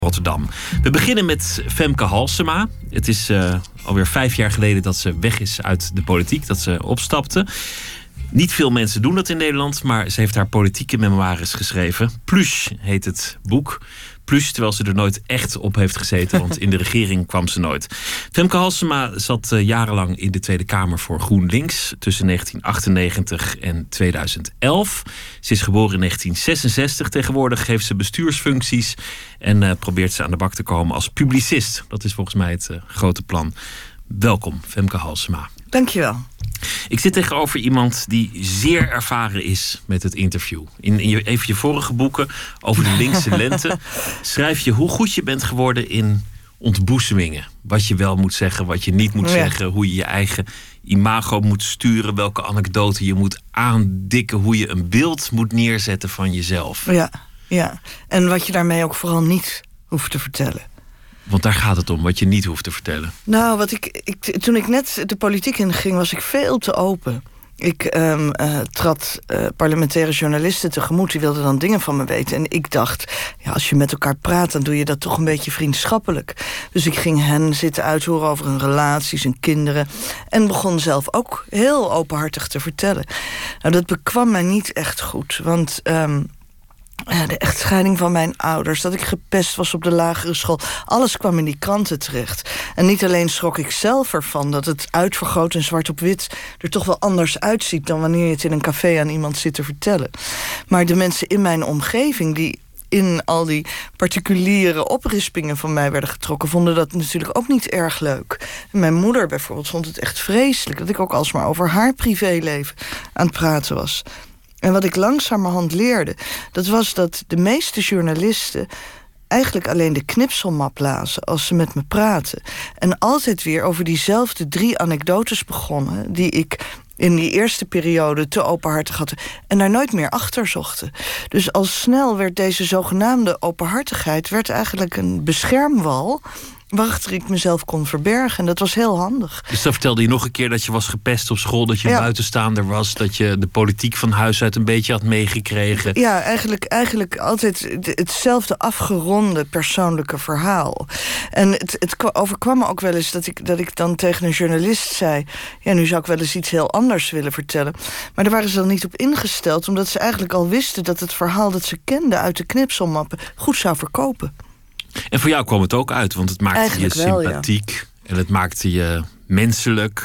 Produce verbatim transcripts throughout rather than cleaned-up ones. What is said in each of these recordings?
Rotterdam. We beginnen met Femke Halsema. Het is uh, alweer vijf jaar geleden dat ze weg is uit de politiek, dat ze opstapte. Niet veel mensen doen dat in Nederland, maar ze heeft haar politieke memoires geschreven. Plush heet het boek. Plush, terwijl ze er nooit echt op heeft gezeten, want in de regering kwam ze nooit. Femke Halsema zat uh, jarenlang in de Tweede Kamer voor GroenLinks tussen negentien achtennegentig en tweeduizend elf. Ze is geboren in negentien zesenzestig. Tegenwoordig heeft ze bestuursfuncties en uh, probeert ze aan de bak te komen als publicist. Dat is volgens mij het uh, grote plan. Welkom, Femke Halsema. Dankjewel. Ik zit tegenover iemand die zeer ervaren is met het interview. In, in je, even je vorige boeken over de linkse lente schrijf je hoe goed je bent geworden in ontboezemingen. Wat je wel moet zeggen, wat je niet moet ja. zeggen. Hoe je je eigen imago moet sturen. Welke anekdote je moet aandikken. Hoe je een beeld moet neerzetten van jezelf. Ja, ja. En wat je daarmee ook vooral niet hoeft te vertellen. Want daar gaat het om, wat je niet hoeft te vertellen. Nou, wat ik, ik, toen ik net de politiek inging, was ik veel te open. Ik um, uh, trad uh, parlementaire journalisten tegemoet. Die wilden dan dingen van me weten. En ik dacht, ja, als je met elkaar praat, dan doe je dat toch een beetje vriendschappelijk. Dus ik ging hen zitten uithoren over hun relaties en kinderen. En begon zelf ook heel openhartig te vertellen. Nou, dat bekwam mij niet echt goed. Want Um, Ja, de echtscheiding van mijn ouders, dat ik gepest was op de lagere school, alles kwam in die kranten terecht. En niet alleen schrok ik zelf ervan dat het uitvergroot en zwart op wit er toch wel anders uitziet dan wanneer je het in een café aan iemand zit te vertellen. Maar de mensen in mijn omgeving die in al die particuliere oprispingen van mij werden getrokken, vonden dat natuurlijk ook niet erg leuk. En mijn moeder bijvoorbeeld vond het echt vreselijk dat ik ook alsmaar over haar privéleven aan het praten was. En wat ik langzamerhand leerde, dat was dat de meeste journalisten eigenlijk alleen de knipselmap lazen als ze met me praten. En altijd weer over diezelfde drie anekdotes begonnen die ik in die eerste periode te openhartig had en daar nooit meer achter zochten. Dus al snel werd deze zogenaamde openhartigheid werd eigenlijk een beschermwal waarachter ik mezelf kon verbergen. En dat was heel handig. Dus dan vertelde je nog een keer dat je was gepest op school, dat je ja. buitenstaander was, dat je de politiek van huis uit een beetje had meegekregen. Ja, eigenlijk, eigenlijk altijd hetzelfde afgeronde persoonlijke verhaal. En het, het overkwam me ook wel eens dat ik, dat ik dan tegen een journalist zei, ja, nu zou ik wel eens iets heel anders willen vertellen. Maar daar waren ze dan niet op ingesteld, omdat ze eigenlijk al wisten dat het verhaal dat ze kenden uit de knipselmappen goed zou verkopen. En voor jou kwam het ook uit, want het maakte Eigenlijk je wel, sympathiek. Ja. En het maakte je menselijk.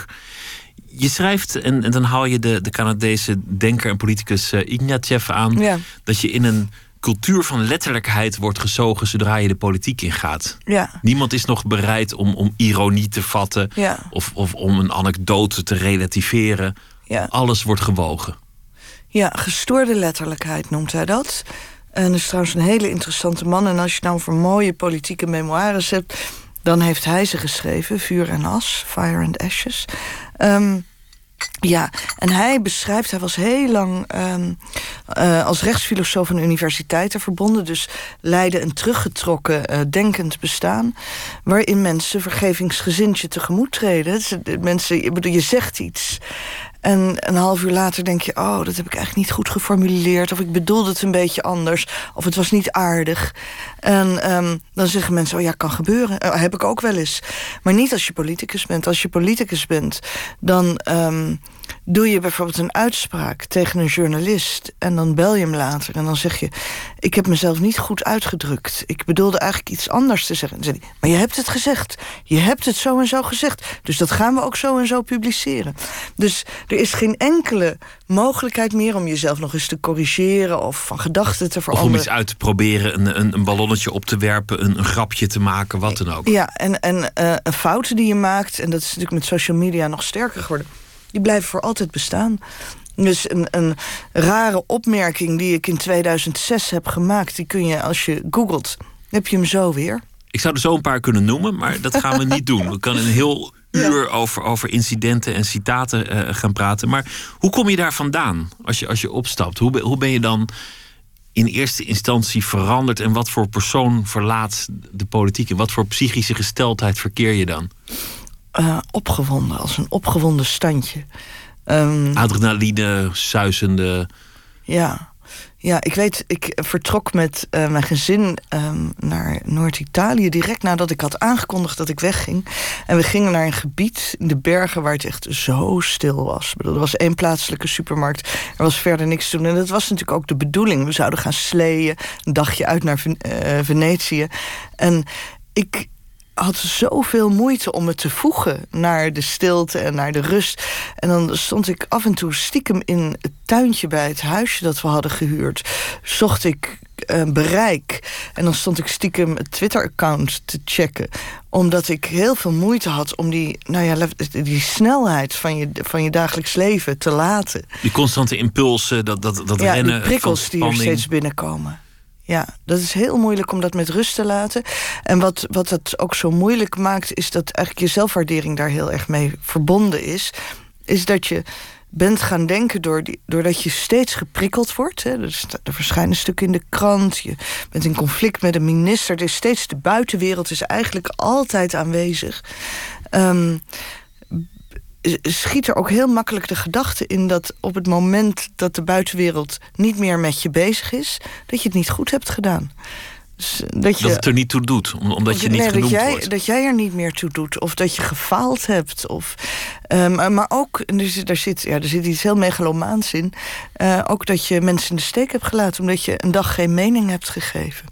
Je schrijft, en, en dan haal je de, de Canadese denker en politicus uh, Ignatieff aan, Ja. dat je in een cultuur van letterlijkheid wordt gezogen zodra je de politiek ingaat. Ja. Niemand is nog bereid om, om ironie te vatten, Ja. of, of om een anekdote te relativeren. Ja. Alles wordt gewogen. Ja, gestoorde letterlijkheid noemt hij dat. En dat is trouwens een hele interessante man. En als je nou voor mooie politieke memoires hebt, dan heeft hij ze geschreven. Vuur en as, Fire and Ashes. Um, ja, en hij beschrijft, hij was heel lang um, uh, als rechtsfilosoof aan universiteiten verbonden. Dus leidde een teruggetrokken, uh, denkend bestaan, waarin mensen vergevingsgezind je tegemoet treden. Mensen, ik bedoel, je zegt iets en een half uur later denk je, oh, dat heb ik eigenlijk niet goed geformuleerd, of ik bedoelde het een beetje anders, of het was niet aardig. En um, dan zeggen mensen, oh ja, kan gebeuren. Uh, heb ik ook wel eens. Maar niet als je politicus bent. Als je politicus bent, dan um, doe je bijvoorbeeld een uitspraak tegen een journalist en dan bel je hem later en dan zeg je, ik heb mezelf niet goed uitgedrukt. Ik bedoelde eigenlijk iets anders te zeggen. Dan zeg je, maar je hebt het gezegd. Je hebt het zo en zo gezegd. Dus dat gaan we ook zo en zo publiceren. Dus er is geen enkele mogelijkheid meer om jezelf nog eens te corrigeren of van gedachten te veranderen. Of om iets uit te proberen, een, een, een ballonnetje op te werpen, een, een grapje te maken, wat dan ook. Ja, en, en uh, fouten die je maakt, en dat is natuurlijk met social media nog sterker geworden, die blijven voor altijd bestaan. Dus een, een rare opmerking die ik in tweeduizend zes heb gemaakt, die kun je, als je googelt, heb je hem zo weer. Ik zou er zo een paar kunnen noemen, maar dat gaan we niet doen. We kunnen een heel uur ja. over, over incidenten en citaten uh, gaan praten. Maar hoe kom je daar vandaan als je, als je opstapt? Hoe, hoe ben je dan in eerste instantie veranderd en wat voor persoon verlaat de politiek? En wat voor psychische gesteldheid verkeer je dan? Uh, opgewonden, als een opgewonden standje. Um, Adrenaline, suizende. Ja, Ja, ik weet, ik vertrok met uh, mijn gezin um, naar Noord-Italië direct nadat ik had aangekondigd dat ik wegging. En we gingen naar een gebied in de bergen waar het echt zo stil was. Ik bedoel, er was één plaatselijke supermarkt, er was verder niks te doen. En dat was natuurlijk ook de bedoeling. We zouden gaan sleeën, een dagje uit naar Ven- uh, Venetië. En ik had zoveel moeite om me te voegen naar de stilte en naar de rust. En dan stond ik af en toe stiekem in het tuintje bij het huisje dat we hadden gehuurd. Zocht ik uh, bereik. En dan stond ik stiekem het Twitter-account te checken. Omdat ik heel veel moeite had om die, nou ja, die snelheid van je, van je dagelijks leven te laten. Die constante impulsen, dat, dat, dat ja, rennen. Die prikkels die er steeds binnenkomen. Ja, dat is heel moeilijk om dat met rust te laten. En wat, wat het ook zo moeilijk maakt, is dat eigenlijk je zelfwaardering daar heel erg mee verbonden is. Is dat je bent gaan denken door die, doordat je steeds geprikkeld wordt. Hè, er, er verschijnen stukken in de krant. Je bent in conflict met een minister. Er is steeds de buitenwereld is eigenlijk altijd aanwezig. Um, schiet er ook heel makkelijk de gedachte in dat op het moment dat de buitenwereld niet meer met je bezig is, dat je het niet goed hebt gedaan. Dus dat, je, dat het er niet toe doet, omdat je niet nee, genoemd dat jij, wordt. Dat jij er niet meer toe doet, of dat je gefaald hebt. Of, um, maar ook, en er zit, er, zit, ja, er zit iets heel megalomaans in, uh, ook dat je mensen in de steek hebt gelaten omdat je een dag geen mening hebt gegeven.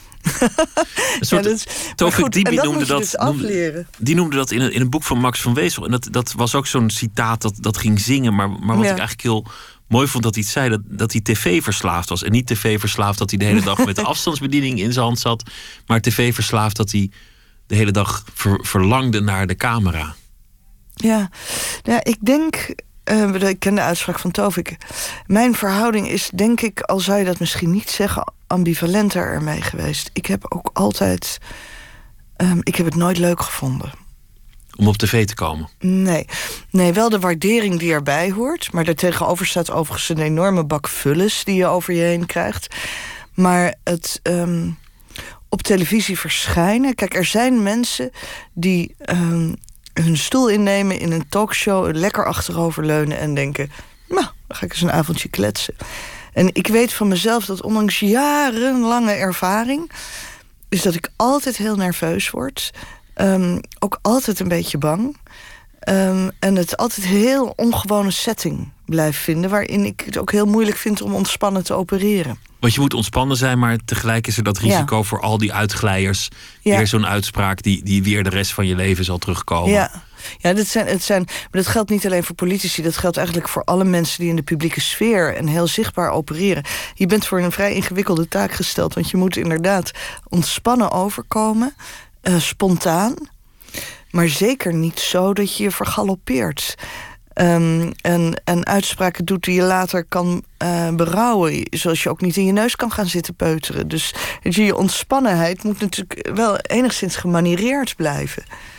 Een soort, ja, dat is, Tofik Dibi dat noemde dat, dus noemde, die noemde dat in een, in een boek van Max van Wezel. En dat, dat was ook zo'n citaat dat, dat ging zingen. Maar, maar wat ja. ik eigenlijk heel mooi vond dat hij het zei, dat, dat hij tv-verslaafd was. En niet tv-verslaafd dat hij de hele dag met de afstandsbediening in zijn hand zat. Maar tv-verslaafd dat hij de hele dag ver, verlangde naar de camera. Ja, ja ik denk... Uh, ik ken de uitspraak van Tovik. Mijn verhouding is, denk ik, al zou je dat misschien niet zeggen, ambivalenter ermee geweest. Ik heb ook altijd... Um, ik heb het nooit leuk gevonden. Om op tv te komen? Nee. Nee, wel de waardering die erbij hoort. Maar daartegenover staat overigens een enorme bak vullis die je over je heen krijgt. Maar het um, op televisie verschijnen... Kijk, er zijn mensen die... Um, hun stoel innemen in een talkshow, lekker achteroverleunen en denken, nou, dan ga ik eens een avondje kletsen. En ik weet van mezelf dat ondanks jarenlange ervaring, is dat ik altijd heel nerveus word. Um, ook altijd een beetje bang. Um, en het altijd heel ongewone setting blijf vinden, waarin ik het ook heel moeilijk vind om ontspannen te opereren. Want je moet ontspannen zijn, maar tegelijk is er dat risico ja. voor al die uitglijers. Ja. Weer zo'n uitspraak die, die weer de rest van je leven zal terugkomen. Ja, ja dat, zijn, het zijn, maar dat geldt niet alleen voor politici. Dat geldt eigenlijk voor alle mensen die in de publieke sfeer en heel zichtbaar opereren. Je bent voor een vrij ingewikkelde taak gesteld. Want je moet inderdaad ontspannen overkomen. Uh, spontaan. Maar zeker niet zo dat je je vergaloppeert. Um, en, en uitspraken doet die je later kan uh, berouwen. Zoals je ook niet in je neus kan gaan zitten peuteren. Dus je ontspangenheid moet natuurlijk wel enigszins gemanireerd blijven.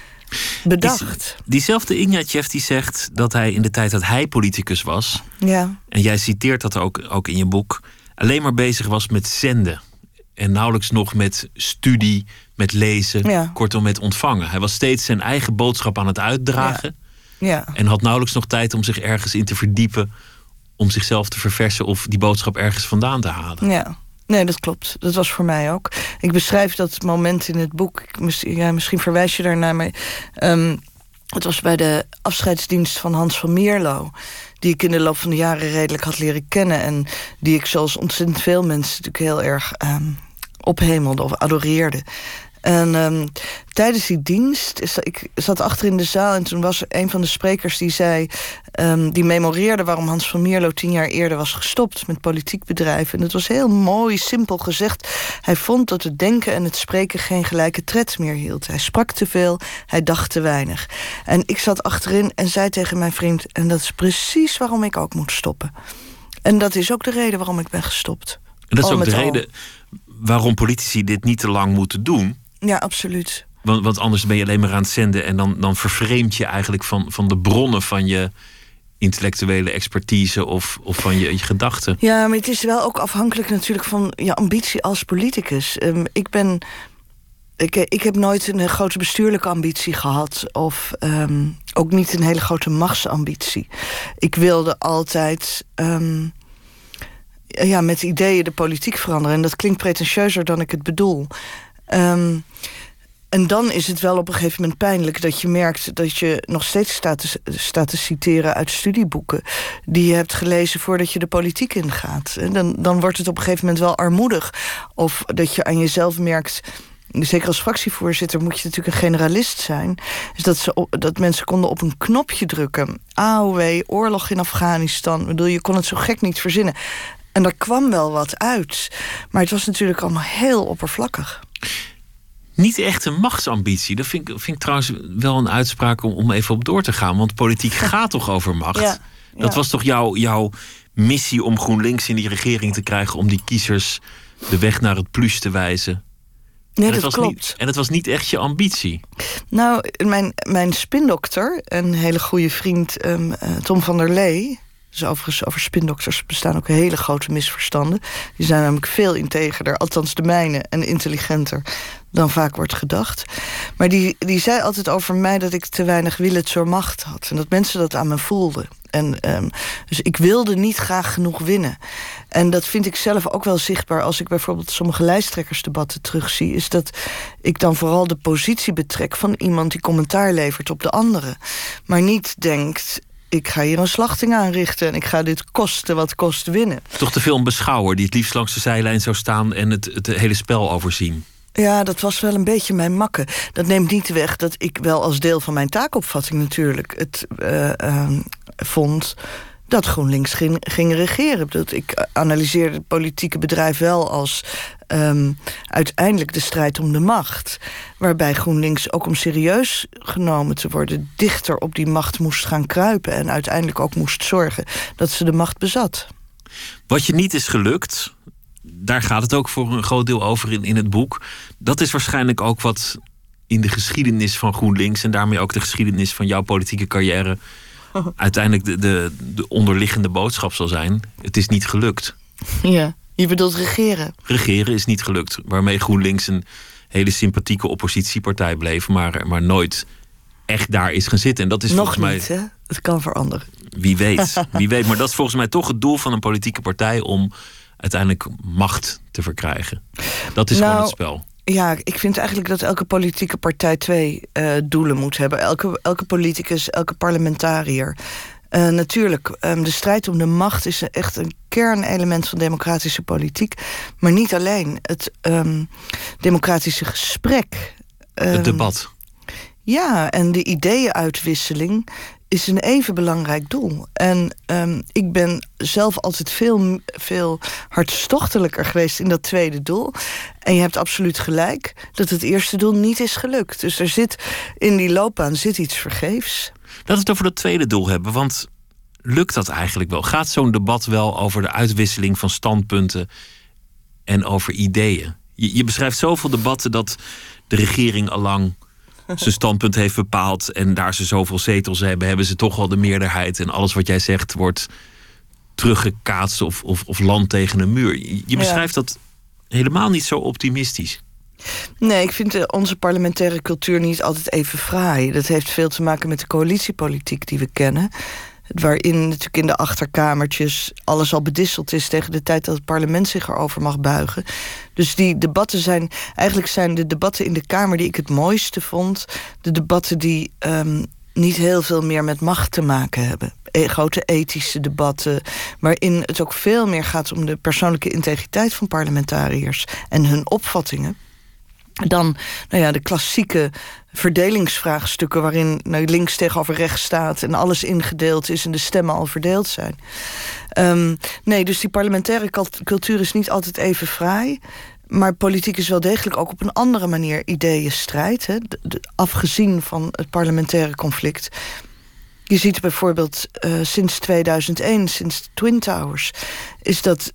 Bedacht. Die, diezelfde Ignatjev die zegt dat hij in de tijd dat hij politicus was... Ja. en jij citeert dat ook, ook in je boek... alleen maar bezig was met zenden. En nauwelijks nog met studie, met lezen, ja. kortom met ontvangen. Hij was steeds zijn eigen boodschap aan het uitdragen... Ja. Ja. En had nauwelijks nog tijd om zich ergens in te verdiepen, om zichzelf te verversen of die boodschap ergens vandaan te halen. Ja, nee, dat klopt. Dat was voor mij ook. Ik beschrijf dat moment in het boek. Ja, misschien verwijs je daarnaar. Maar, um, het was bij de afscheidsdienst van Hans van Mierlo, die ik in de loop van de jaren redelijk had leren kennen en die ik zoals ontzettend veel mensen natuurlijk heel erg um, ophemelde of adoreerde. En um, tijdens die dienst, is dat, ik zat achter in de zaal en toen was er een van de sprekers die zei, um, die memoreerde waarom Hans van Mierlo tien jaar eerder was gestopt met politiek bedrijven. En het was heel mooi, simpel gezegd. Hij vond dat het denken en het spreken geen gelijke tred meer hield. Hij sprak te veel, hij dacht te weinig. En ik zat achterin en zei tegen mijn vriend, en dat is precies waarom ik ook moet stoppen. En dat is ook de reden waarom ik ben gestopt. En dat is ook de reden waarom politici dit niet te lang moeten doen. Ja, absoluut. Want, want anders ben je alleen maar aan het zenden en dan, dan vervreemd je eigenlijk van, van de bronnen van je intellectuele expertise of, of van je, je gedachten. Ja, maar het is wel ook afhankelijk natuurlijk van je ambitie als politicus. Um, ik ben... Ik, ik heb nooit een grote bestuurlijke ambitie gehad. Of um, ook niet een hele grote machtsambitie. Ik wilde altijd... Um, ja, met ideeën de politiek veranderen. En dat klinkt pretentieuzer dan ik het bedoel. Um, en dan is het wel op een gegeven moment pijnlijk dat je merkt dat je nog steeds staat te, staat te citeren uit studieboeken die je hebt gelezen voordat je de politiek ingaat. En dan, dan wordt het op een gegeven moment wel armoedig. Of dat je aan jezelf merkt, zeker als fractievoorzitter moet je natuurlijk een generalist zijn, is dat, ze, dat mensen konden op een knopje drukken. A O W, oorlog in Afghanistan. Ik bedoel, je kon het zo gek niet verzinnen. En daar kwam wel wat uit. Maar het was natuurlijk allemaal heel oppervlakkig. Niet echt een machtsambitie. Dat vind ik, vind ik trouwens wel een uitspraak om, om even op door te gaan. Want politiek gaat toch over macht? Ja, ja. Dat was toch jouw, jouw missie om GroenLinks in die regering te krijgen, om die kiezers de weg naar het plus te wijzen? Nee, en dat was klopt. Niet, en het was niet echt je ambitie. Nou, mijn, mijn spindokter, een hele goede vriend, um, uh, Tom van der Lee. Dus overigens, over spindokters bestaan ook hele grote misverstanden. Die zijn namelijk veel integerder, althans de mijne, en intelligenter dan vaak wordt gedacht. Maar die, die zei altijd over mij dat ik te weinig willens zur macht had. En dat mensen dat aan me voelden. En, um, dus ik wilde niet graag genoeg winnen. En dat vind ik zelf ook wel zichtbaar als ik bijvoorbeeld sommige lijsttrekkersdebatten terugzie. Is dat ik dan vooral de positie betrek van iemand die commentaar levert op de anderen. Maar niet denkt, ik ga hier een slachting aanrichten en ik ga dit kosten wat kost winnen. Toch te veel een beschouwer die het liefst langs de zijlijn zou staan en het, het hele spel overzien. Ja, dat was wel een beetje mijn makke. Dat neemt niet weg dat ik wel als deel van mijn taakopvatting natuurlijk het uh, uh, vond dat GroenLinks ging, ging regeren. Dat ik analyseerde het politieke bedrijf wel als um, uiteindelijk de strijd om de macht. Waarbij GroenLinks ook om serieus genomen te worden dichter op die macht moest gaan kruipen en uiteindelijk ook moest zorgen dat ze de macht bezat. Wat je niet is gelukt, daar gaat het ook voor een groot deel over in, in het boek. Dat is waarschijnlijk ook wat in de geschiedenis van GroenLinks en daarmee ook de geschiedenis van jouw politieke carrière uiteindelijk de, de, de onderliggende boodschap zal zijn. Het is niet gelukt. Ja, je bedoelt regeren. Regeren is niet gelukt. Waarmee GroenLinks een hele sympathieke oppositiepartij bleef, maar, maar nooit echt daar is gaan zitten. En dat is nog volgens mij niet, hè? Het kan veranderen. Wie weet, wie weet. Maar dat is volgens mij toch het doel van een politieke partij om uiteindelijk macht te verkrijgen. Dat is nou, gewoon het spel. Ja, ik vind eigenlijk dat elke politieke partij twee uh, doelen moet hebben. Elke, elke politicus, elke parlementariër. Uh, natuurlijk, um, de strijd om de macht is echt een kernelement van democratische politiek. Maar niet alleen. Het um, democratische gesprek. Um, het debat. Ja, en de ideeënuitwisseling is een even belangrijk doel. En um, ik ben zelf altijd veel, veel hartstochtelijker geweest in dat tweede doel. En je hebt absoluut gelijk dat het eerste doel niet is gelukt. Dus er zit in die loopbaan zit iets vergeefs. Laten we het over dat tweede doel hebben, want lukt dat eigenlijk wel? Gaat zo'n debat wel over de uitwisseling van standpunten en over ideeën? Je, je beschrijft zoveel debatten dat de regering allang zijn standpunt heeft bepaald en daar ze zoveel zetels hebben, hebben ze toch wel de meerderheid. En alles wat jij zegt wordt teruggekaatst of, of, of land tegen een muur. Je, je beschrijft ja. dat helemaal niet zo optimistisch. Nee, ik vind onze parlementaire cultuur niet altijd even fraai. Dat heeft veel te maken met de coalitiepolitiek die we kennen. Waarin natuurlijk in de achterkamertjes alles al bedisseld is tegen de tijd dat het parlement zich erover mag buigen. Dus die debatten zijn, eigenlijk zijn de debatten in de Kamer die ik het mooiste vond, de debatten die um, niet heel veel meer met macht te maken hebben. E- grote ethische debatten, waarin het ook veel meer gaat om de persoonlijke integriteit van parlementariërs en hun opvattingen. Dan nou ja, de klassieke verdelingsvraagstukken waarin nou, links tegenover rechts staat en alles ingedeeld is en de stemmen al verdeeld zijn. Um, nee, dus die parlementaire cultuur is niet altijd even fraai. Maar politiek is wel degelijk ook op een andere manier ideeënstrijd. Hè, de, de, afgezien van het parlementaire conflict. Je ziet bijvoorbeeld uh, sinds tweeduizend één, sinds Twin Towers, is dat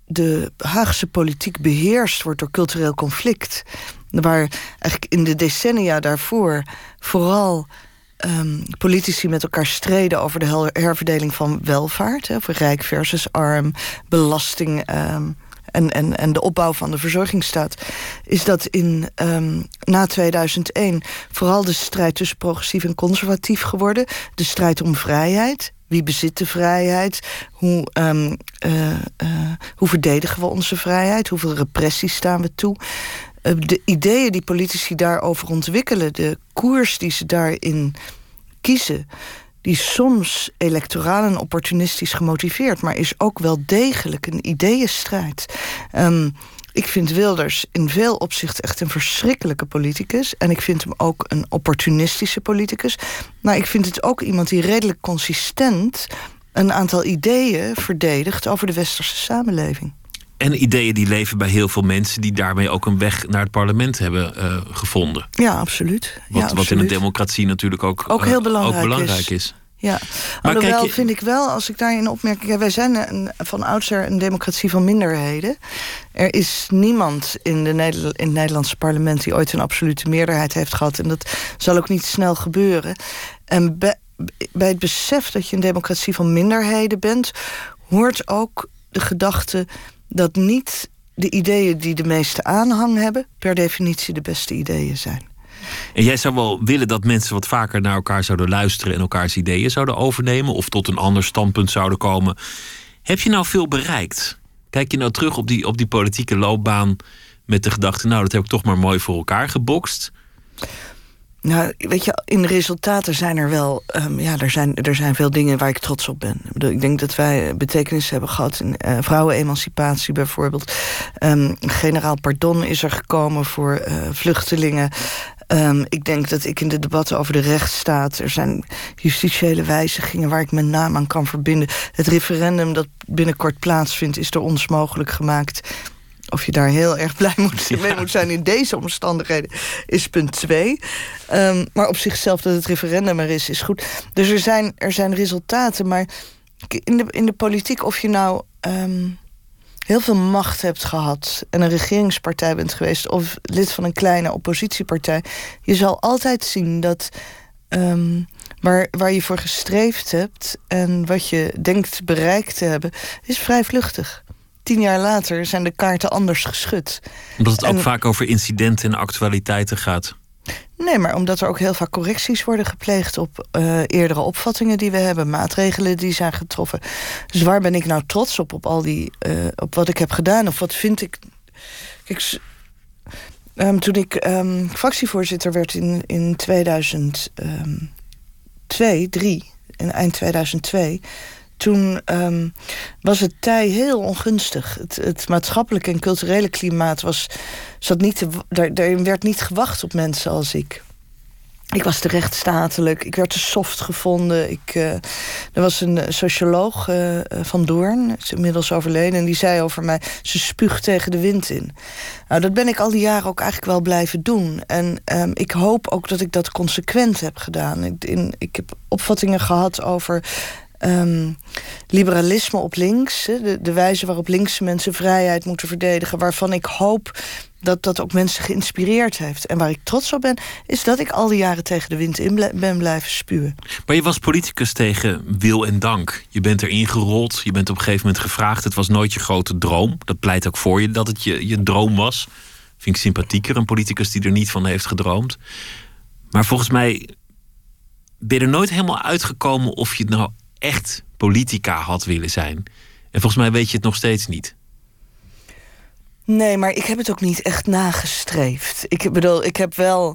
de Haagse politiek beheerst wordt door cultureel conflict. Waar eigenlijk in de decennia daarvoor vooral um, politici met elkaar streden over de herverdeling van welvaart. Hè, voor rijk versus arm, belasting um, en, en, en de opbouw van de verzorgingsstaat. Is dat in um, na tweeduizend één vooral de strijd tussen progressief en conservatief geworden. De strijd om vrijheid. Wie bezit de vrijheid? Hoe, um, uh, uh, hoe verdedigen we onze vrijheid? Hoeveel repressie staan we toe? Uh, de ideeën die politici daarover ontwikkelen, de koers die ze daarin kiezen, die is soms electoraal en opportunistisch gemotiveerd, maar is ook wel degelijk een ideeënstrijd. Um, ik vind Wilders in veel opzichten echt een verschrikkelijke politicus. En ik vind hem ook een opportunistische politicus. Maar ik vind het ook iemand die redelijk consistent een aantal ideeën verdedigt over de westerse samenleving. En ideeën die leven bij heel veel mensen die daarmee ook een weg naar het parlement hebben uh, gevonden. Ja, absoluut. Wat, ja, wat absoluut. in een democratie natuurlijk ook, ook heel belangrijk, ook belangrijk is. is. Ja, maar alhoewel je... vind ik wel, als ik daarin opmerk, ja, wij zijn een, van oudsher een democratie van minderheden. Er is niemand in, de Neder- in het Nederlandse parlement die ooit een absolute meerderheid heeft gehad. En dat zal ook niet snel gebeuren. En bij, bij het besef dat je een democratie van minderheden bent, hoort ook de gedachte dat niet de ideeën die de meeste aanhang hebben per definitie de beste ideeën zijn. En jij zou wel willen dat mensen wat vaker naar elkaar zouden luisteren en elkaars ideeën zouden overnemen of tot een ander standpunt zouden komen. Heb je nou veel bereikt? Kijk je nou terug op die, op die politieke loopbaan met de gedachte, nou, dat heb ik toch maar mooi voor elkaar gebokst? Nou, weet je, in de resultaten zijn er wel, um, ja, er zijn, er zijn veel dingen waar ik trots op ben. Ik bedoel, ik denk dat wij betekenis hebben gehad in uh, vrouwenemancipatie bijvoorbeeld. Um, generaal pardon is er gekomen voor uh, vluchtelingen. Um, ik denk dat ik in de debatten over de rechtsstaat, er zijn justitiële wijzigingen waar ik mijn naam aan kan verbinden. Het referendum dat binnenkort plaatsvindt is door ons mogelijk gemaakt. Of je daar heel erg blij moet, mee moet zijn in deze omstandigheden, is punt twee. Um, maar op zichzelf dat het referendum er is, is goed. Dus er zijn, er zijn resultaten. Maar in de, in de politiek, of je nou um, heel veel macht hebt gehad en een regeringspartij bent geweest, of lid van een kleine oppositiepartij, je zal altijd zien dat um, waar, waar je voor gestreefd hebt en wat je denkt bereikt te hebben, is vrij vluchtig. Tien jaar later zijn de kaarten anders geschud. Omdat het en, ook vaak over incidenten en actualiteiten gaat. Nee, maar omdat er ook heel vaak correcties worden gepleegd op uh, eerdere opvattingen die we hebben, maatregelen die zijn getroffen. Dus waar ben ik nou trots op, op al die, uh, op wat ik heb gedaan? Of wat vind ik. Kijk, um, toen ik um, fractievoorzitter werd in, in tweeduizend twee, drie, in eind tweeduizend twee. Toen um, was het tij heel ongunstig. Het, het maatschappelijke en culturele klimaat was, zat niet te, daar, daarin werd niet gewacht op mensen als ik. Ik was te rechtsstatelijk, ik werd te soft gevonden. Ik, uh, er was een socioloog, uh, Van Doorn, is inmiddels overleden, en die zei over mij, ze spuugt tegen de wind in. Nou, dat ben ik al die jaren ook eigenlijk wel blijven doen. En um, ik hoop ook dat ik dat consequent heb gedaan. Ik, in, ik heb opvattingen gehad over Um, liberalisme op links, de, de wijze waarop linkse mensen vrijheid moeten verdedigen, waarvan ik hoop dat dat ook mensen geïnspireerd heeft. En waar ik trots op ben, is dat ik al die jaren tegen de wind in ble- ben blijven spuwen. Maar je was politicus tegen wil en dank. Je bent erin gerold, je bent op een gegeven moment gevraagd. Het was nooit je grote droom. Dat pleit ook voor je dat het je, je droom was. Vind ik sympathieker, een politicus die er niet van heeft gedroomd. Maar volgens mij ben je er nooit helemaal uitgekomen of je het nou echt politica had willen zijn. En volgens mij weet je het nog steeds niet. Nee, maar ik heb het ook niet echt nagestreefd. Ik bedoel, ik heb wel,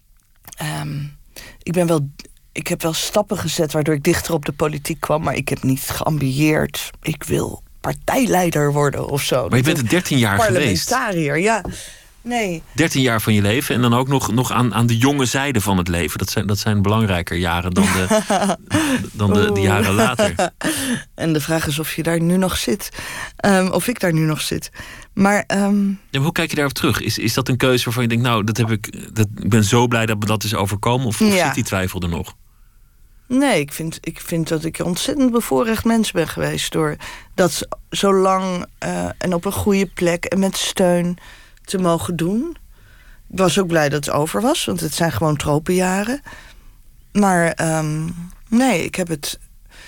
um, ik ben wel, ik heb wel stappen gezet waardoor ik dichter op de politiek kwam, maar ik heb niet geambieerd. Ik wil partijleider worden of zo. Maar je bent er dertien jaar geweest. Parlementariër, ja. Nee. dertien jaar van je leven en dan ook nog, nog aan, aan de jonge zijde van het leven. Dat zijn, dat zijn belangrijker jaren dan de, dan de, de jaren later. En de vraag is of je daar nu nog zit. Um, of ik daar nu nog zit. Maar, um... ja, maar hoe kijk je daarop terug? Is, is dat een keuze waarvan je denkt, nou, dat heb ik, dat, ik ben zo blij dat me dat is overkomen? Of, of ja. zit die twijfel er nog? Nee, ik vind, ik vind dat ik een ontzettend bevoorrecht mens ben geweest. Door dat zo lang uh, en op een goede plek en met steun te mogen doen. Ik was ook blij dat het over was, want het zijn gewoon tropenjaren. Maar um, nee, ik heb het.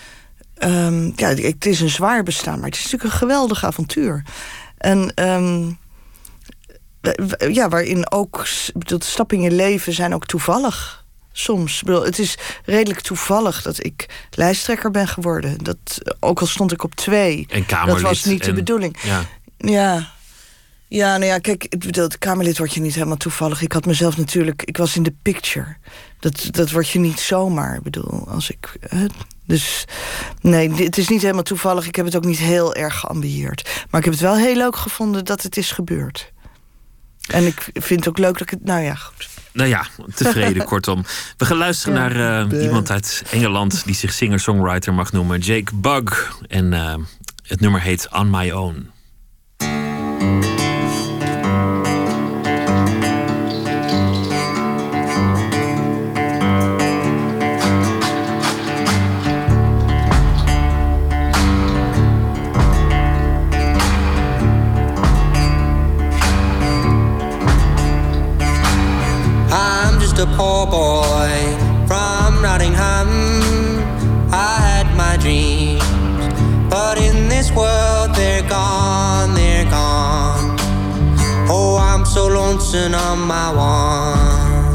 Um, ja, het is een zwaar bestaan, maar het is natuurlijk een geweldig avontuur. En um, ja, waarin ook de stappen in je leven zijn ook toevallig. soms. Ik bedoel, het is redelijk toevallig dat ik lijsttrekker ben geworden. Dat, ook al stond ik op twee. En Kamerlid. Dat was niet de en, bedoeling. Ja. Ja. Ja, nou ja, kijk, ik bedoel, het Kamerlid word je niet helemaal toevallig. Ik had mezelf natuurlijk, ik was in de picture. Dat, dat word je niet zomaar, ik bedoel, als ik... Hè, dus nee, het is niet helemaal toevallig. Ik heb het ook niet heel erg geambieerd. Maar ik heb het wel heel leuk gevonden dat het is gebeurd. En ik vind het ook leuk dat ik het... Nou ja, goed. Nou ja, tevreden kortom. We gaan luisteren ja, naar uh, iemand uit Engeland... die zich singer-songwriter mag noemen. Jake Bugg. En uh, het nummer heet On My Own. A poor boy from Nottingham. I had my dreams, but in this world they're gone, they're gone. Oh, I'm so lonesome on my one.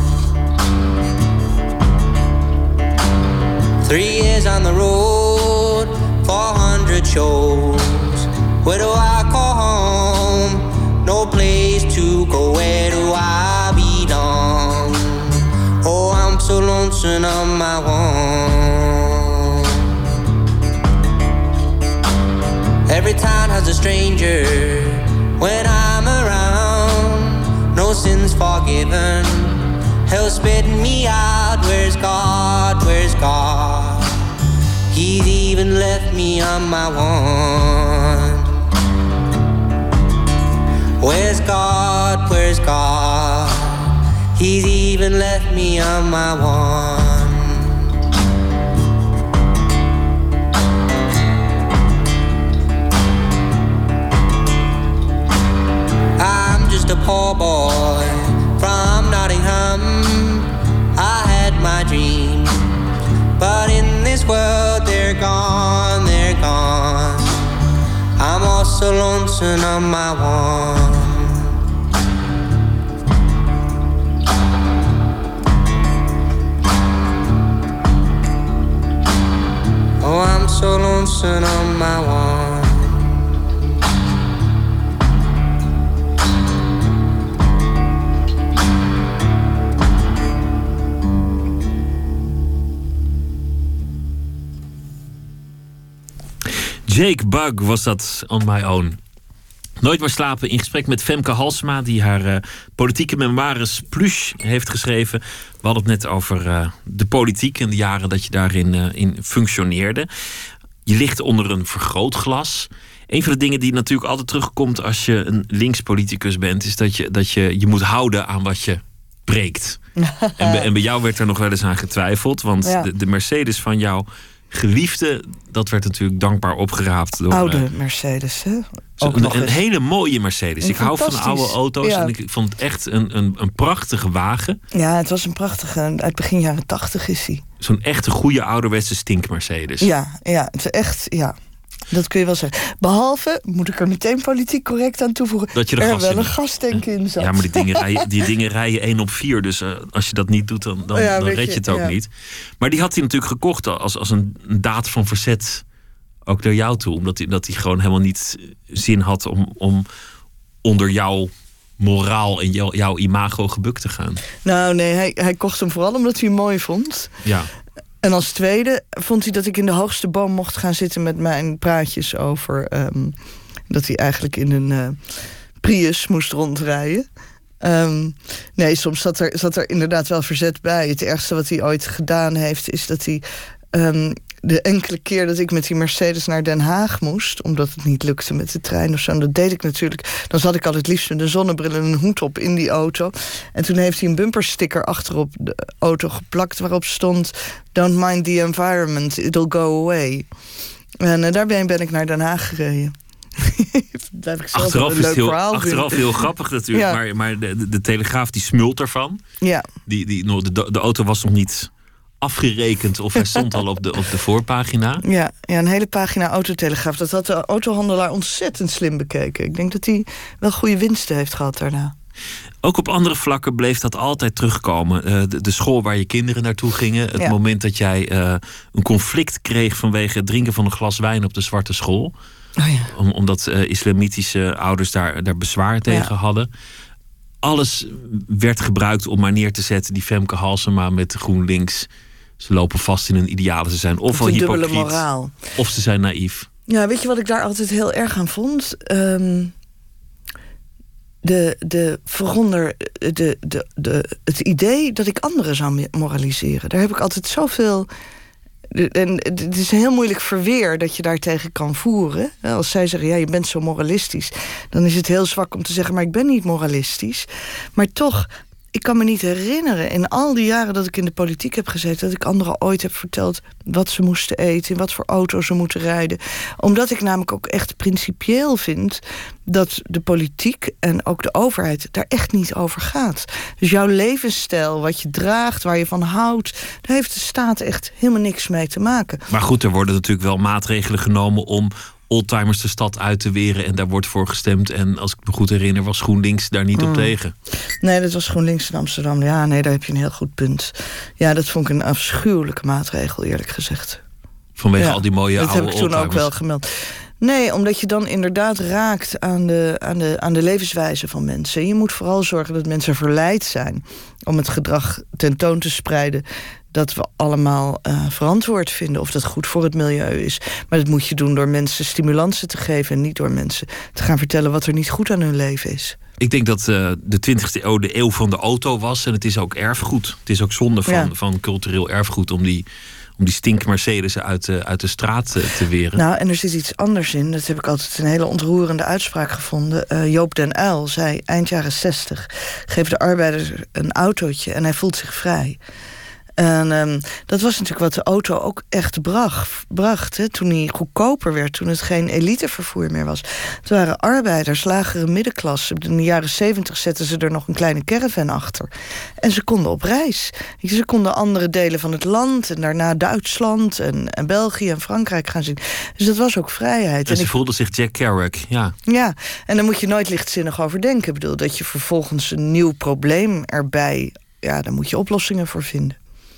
Three years on the road, four hundred shows. Where do I call home? No place to go, where do I belong? Oh, I'm so lonesome on my own. Every town has a stranger when I'm around. No sins forgiven, hell spitting me out. Where's God, where's God? He's even left me on my own. Where's God, where's God? He's even left me on my one. I'm just a poor boy from Nottingham. I had my dreams, but in this world they're gone, they're gone. I'm also lonesome on my one. Oh, I'm so lonesome on my one. Jake Bugg was dat, On My Own. Nooit meer slapen in gesprek met Femke Halsema... die haar uh, politieke memoires Pluche heeft geschreven. We hadden het net over uh, de politiek en de jaren dat je daarin uh, in functioneerde. Je ligt onder een vergrootglas. Een van de dingen die natuurlijk altijd terugkomt... als je een linkspoliticus bent... is dat je dat je, je moet houden aan wat je preekt. en, bij, en bij jou werd er nog wel eens aan getwijfeld. Want ja. de, de Mercedes van jou... geliefde, dat werd natuurlijk dankbaar opgeraapt. Door, oude uh, Mercedes, hè? Ook een, een hele mooie Mercedes. Ik hou van oude auto's ja. en ik vond het echt een, een, een prachtige wagen. Ja, het was een prachtige, uit begin jaren tachtig is hij. Zo'n echte goede ouderwetse stink Mercedes. Ja, ja, het is echt, ja. Dat kun je wel zeggen. Behalve, moet ik er meteen politiek correct aan toevoegen... dat je er, er gas wel in, een gastank in zat. Ja, maar die dingen rijden, die dingen rijden één op vier. Dus uh, als je dat niet doet, dan, dan, ja, dan red je, je het ook ja. niet. Maar die had hij natuurlijk gekocht als, als een daad van verzet. Ook naar jou toe. Omdat hij, dat hij gewoon helemaal niet zin had om, om onder jouw moraal en jou, jouw imago gebukt te gaan. Nou nee, hij, hij kocht hem vooral omdat hij hem mooi vond. Ja. En als tweede vond hij dat ik in de hoogste boom mocht gaan zitten... met mijn praatjes over um, dat hij eigenlijk in een uh, Prius moest rondrijden. Um, nee, soms zat er, zat er inderdaad wel verzet bij. Het ergste wat hij ooit gedaan heeft is dat hij... Um, de enkele keer dat ik met die Mercedes naar Den Haag moest... omdat het niet lukte met de trein of zo... en dat deed ik natuurlijk... dan zat ik al het liefst met een zonnebril en een hoed op in die auto. En toen heeft hij een bumpersticker achterop de auto geplakt... waarop stond... Don't mind the environment, it'll go away. En uh, daarbij ben ik naar Den Haag gereden. Dat ik achteraf is het heel, achteraf heel grappig natuurlijk... Ja. maar, maar de, de, de Telegraaf die smult ervan. Ja. Die, die, de, de auto was nog niet... afgerekend of hij stond al op de, op de voorpagina. Ja, ja, een hele pagina Autotelegraaf. Dat had de autohandelaar ontzettend slim bekeken. Ik denk dat hij wel goede winsten heeft gehad daarna. Ook op andere vlakken bleef dat altijd terugkomen. Uh, de, de school waar je kinderen naartoe gingen. Het ja. moment dat jij uh, een conflict kreeg vanwege het drinken van een glas wijn op de zwarte school. Oh ja. Om, omdat uh, islamitische ouders daar, daar bezwaar tegen ja. hadden. Alles werd gebruikt om maar neer te zetten. Die Femke Halsema met GroenLinks. Ze lopen vast in een ideale. Ze zijn ofwel hypocriet, moraal. Of ze zijn naïef. Ja, weet je wat ik daar altijd heel erg aan vond? Um, de, de, vooronder, de, de, de, het idee dat ik anderen zou moraliseren. Daar heb ik altijd zoveel... En het is een heel moeilijk verweer dat je daartegen kan voeren. Als zij zeggen, ja, je bent zo moralistisch, dan is het heel zwak om te zeggen, maar ik ben niet moralistisch. Maar toch, ik kan me niet herinneren in al die jaren dat ik in de politiek heb gezeten, dat ik anderen ooit heb verteld wat ze moesten eten, in wat voor auto ze moeten rijden. Omdat ik namelijk ook echt principieel vind dat de politiek en ook de overheid daar echt niet over gaat. Dus jouw levensstijl, wat je draagt, waar je van houdt, daar heeft de staat echt helemaal niks mee te maken. Maar goed, er worden natuurlijk wel maatregelen genomen om oldtimers de stad uit te weren. En daar wordt voor gestemd. En als ik me goed herinner, was GroenLinks daar niet mm. op tegen. Nee, dat was GroenLinks in Amsterdam. Ja, nee, daar heb je een heel goed punt. Ja, dat vond ik een afschuwelijke maatregel, eerlijk gezegd. Vanwege ja, al die mooie oude oude Dat heb ik toen oldtimers. ook wel gemeld. Nee, omdat je dan inderdaad raakt aan de, aan, de, aan de levenswijze van mensen. Je moet vooral zorgen dat mensen verleid zijn om het gedrag tentoon te spreiden dat we allemaal uh, verantwoord vinden of dat goed voor het milieu is. Maar dat moet je doen door mensen stimulansen te geven en niet door mensen te gaan vertellen wat er niet goed aan hun leven is. Ik denk dat uh, de twintigste eeuw de eeuw van de auto was. En het is ook erfgoed. Het is ook zonde van, ja. van cultureel erfgoed om die, om die stink Mercedes uit de, uit de straat te, te weren. Nou, en er zit iets anders in. Dat heb ik altijd een hele ontroerende uitspraak gevonden. Uh, Joop den Uyl zei eind jaren zestig, geef de arbeider een autootje en hij voelt zich vrij. En um, dat was natuurlijk wat de auto ook echt bracht. bracht hè, toen hij goedkoper werd, toen het geen elitevervoer meer was. Het waren arbeiders, lagere middenklasse. In de jaren zeventig zetten ze er nog een kleine caravan achter. En ze konden op reis. Ze konden andere delen van het land en daarna Duitsland en, en België en Frankrijk gaan zien. Dus dat was ook vrijheid. En ze en ik, voelden zich Jack Kerouac, ja. Ja, en daar moet je nooit lichtzinnig over denken. Ik bedoel, dat je vervolgens een nieuw probleem erbij, ja, daar moet je oplossingen voor vinden.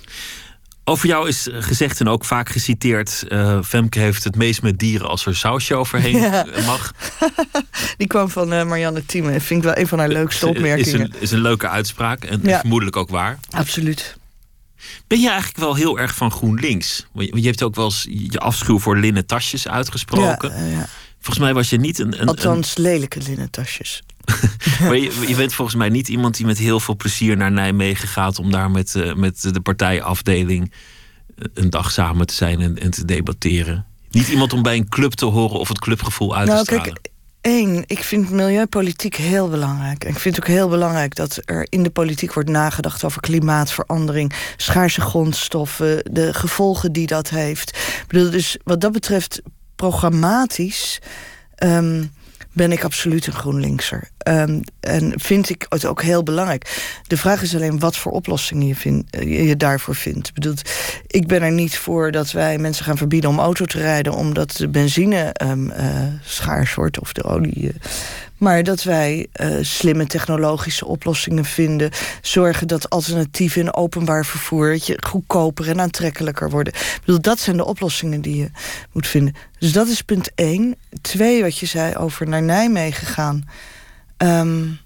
Over jou is gezegd en ook vaak geciteerd, Uh, Femke heeft het meest met dieren als er sausje overheen ja. mag. Die kwam van uh, Marianne Thieme. Vind ik wel een van haar leukste opmerkingen. Is een, is een leuke uitspraak en ja. vermoedelijk ook waar. Absoluut. Ben je eigenlijk wel heel erg van GroenLinks? Want je hebt ook wel eens je afschuw voor linnen tasjes uitgesproken. Ja, uh, ja. Volgens mij was je niet een... een Althans, een... lelijke linnen tasjes. Maar je, je bent volgens mij niet iemand die met heel veel plezier naar Nijmegen gaat om daar met, uh, met de partijafdeling een dag samen te zijn en, en te debatteren. Niet iemand om bij een club te horen of het clubgevoel uit nou, te stralen. Kijk, één, ik vind milieupolitiek heel belangrijk. En ik vind het ook heel belangrijk dat er in de politiek wordt nagedacht over klimaatverandering, schaarse grondstoffen, de gevolgen die dat heeft. Ik bedoel, dus wat dat betreft, programmatisch Um, ben ik absoluut een GroenLinkser. Um, en vind ik het ook heel belangrijk. De vraag is alleen wat voor oplossingen je, vind, je daarvoor vindt. Ik bedoel, ik ben er niet voor dat wij mensen gaan verbieden om auto te rijden omdat de benzine um, uh, schaars wordt of de olie. Uh, maar dat wij uh, slimme technologische oplossingen vinden. Zorgen dat alternatieven in openbaar vervoer dat je goedkoper en aantrekkelijker worden. Ik bedoel, dat zijn de oplossingen die je moet vinden. Dus dat is punt één. Twee, wat je zei over naar Nijmegen gaan. Um,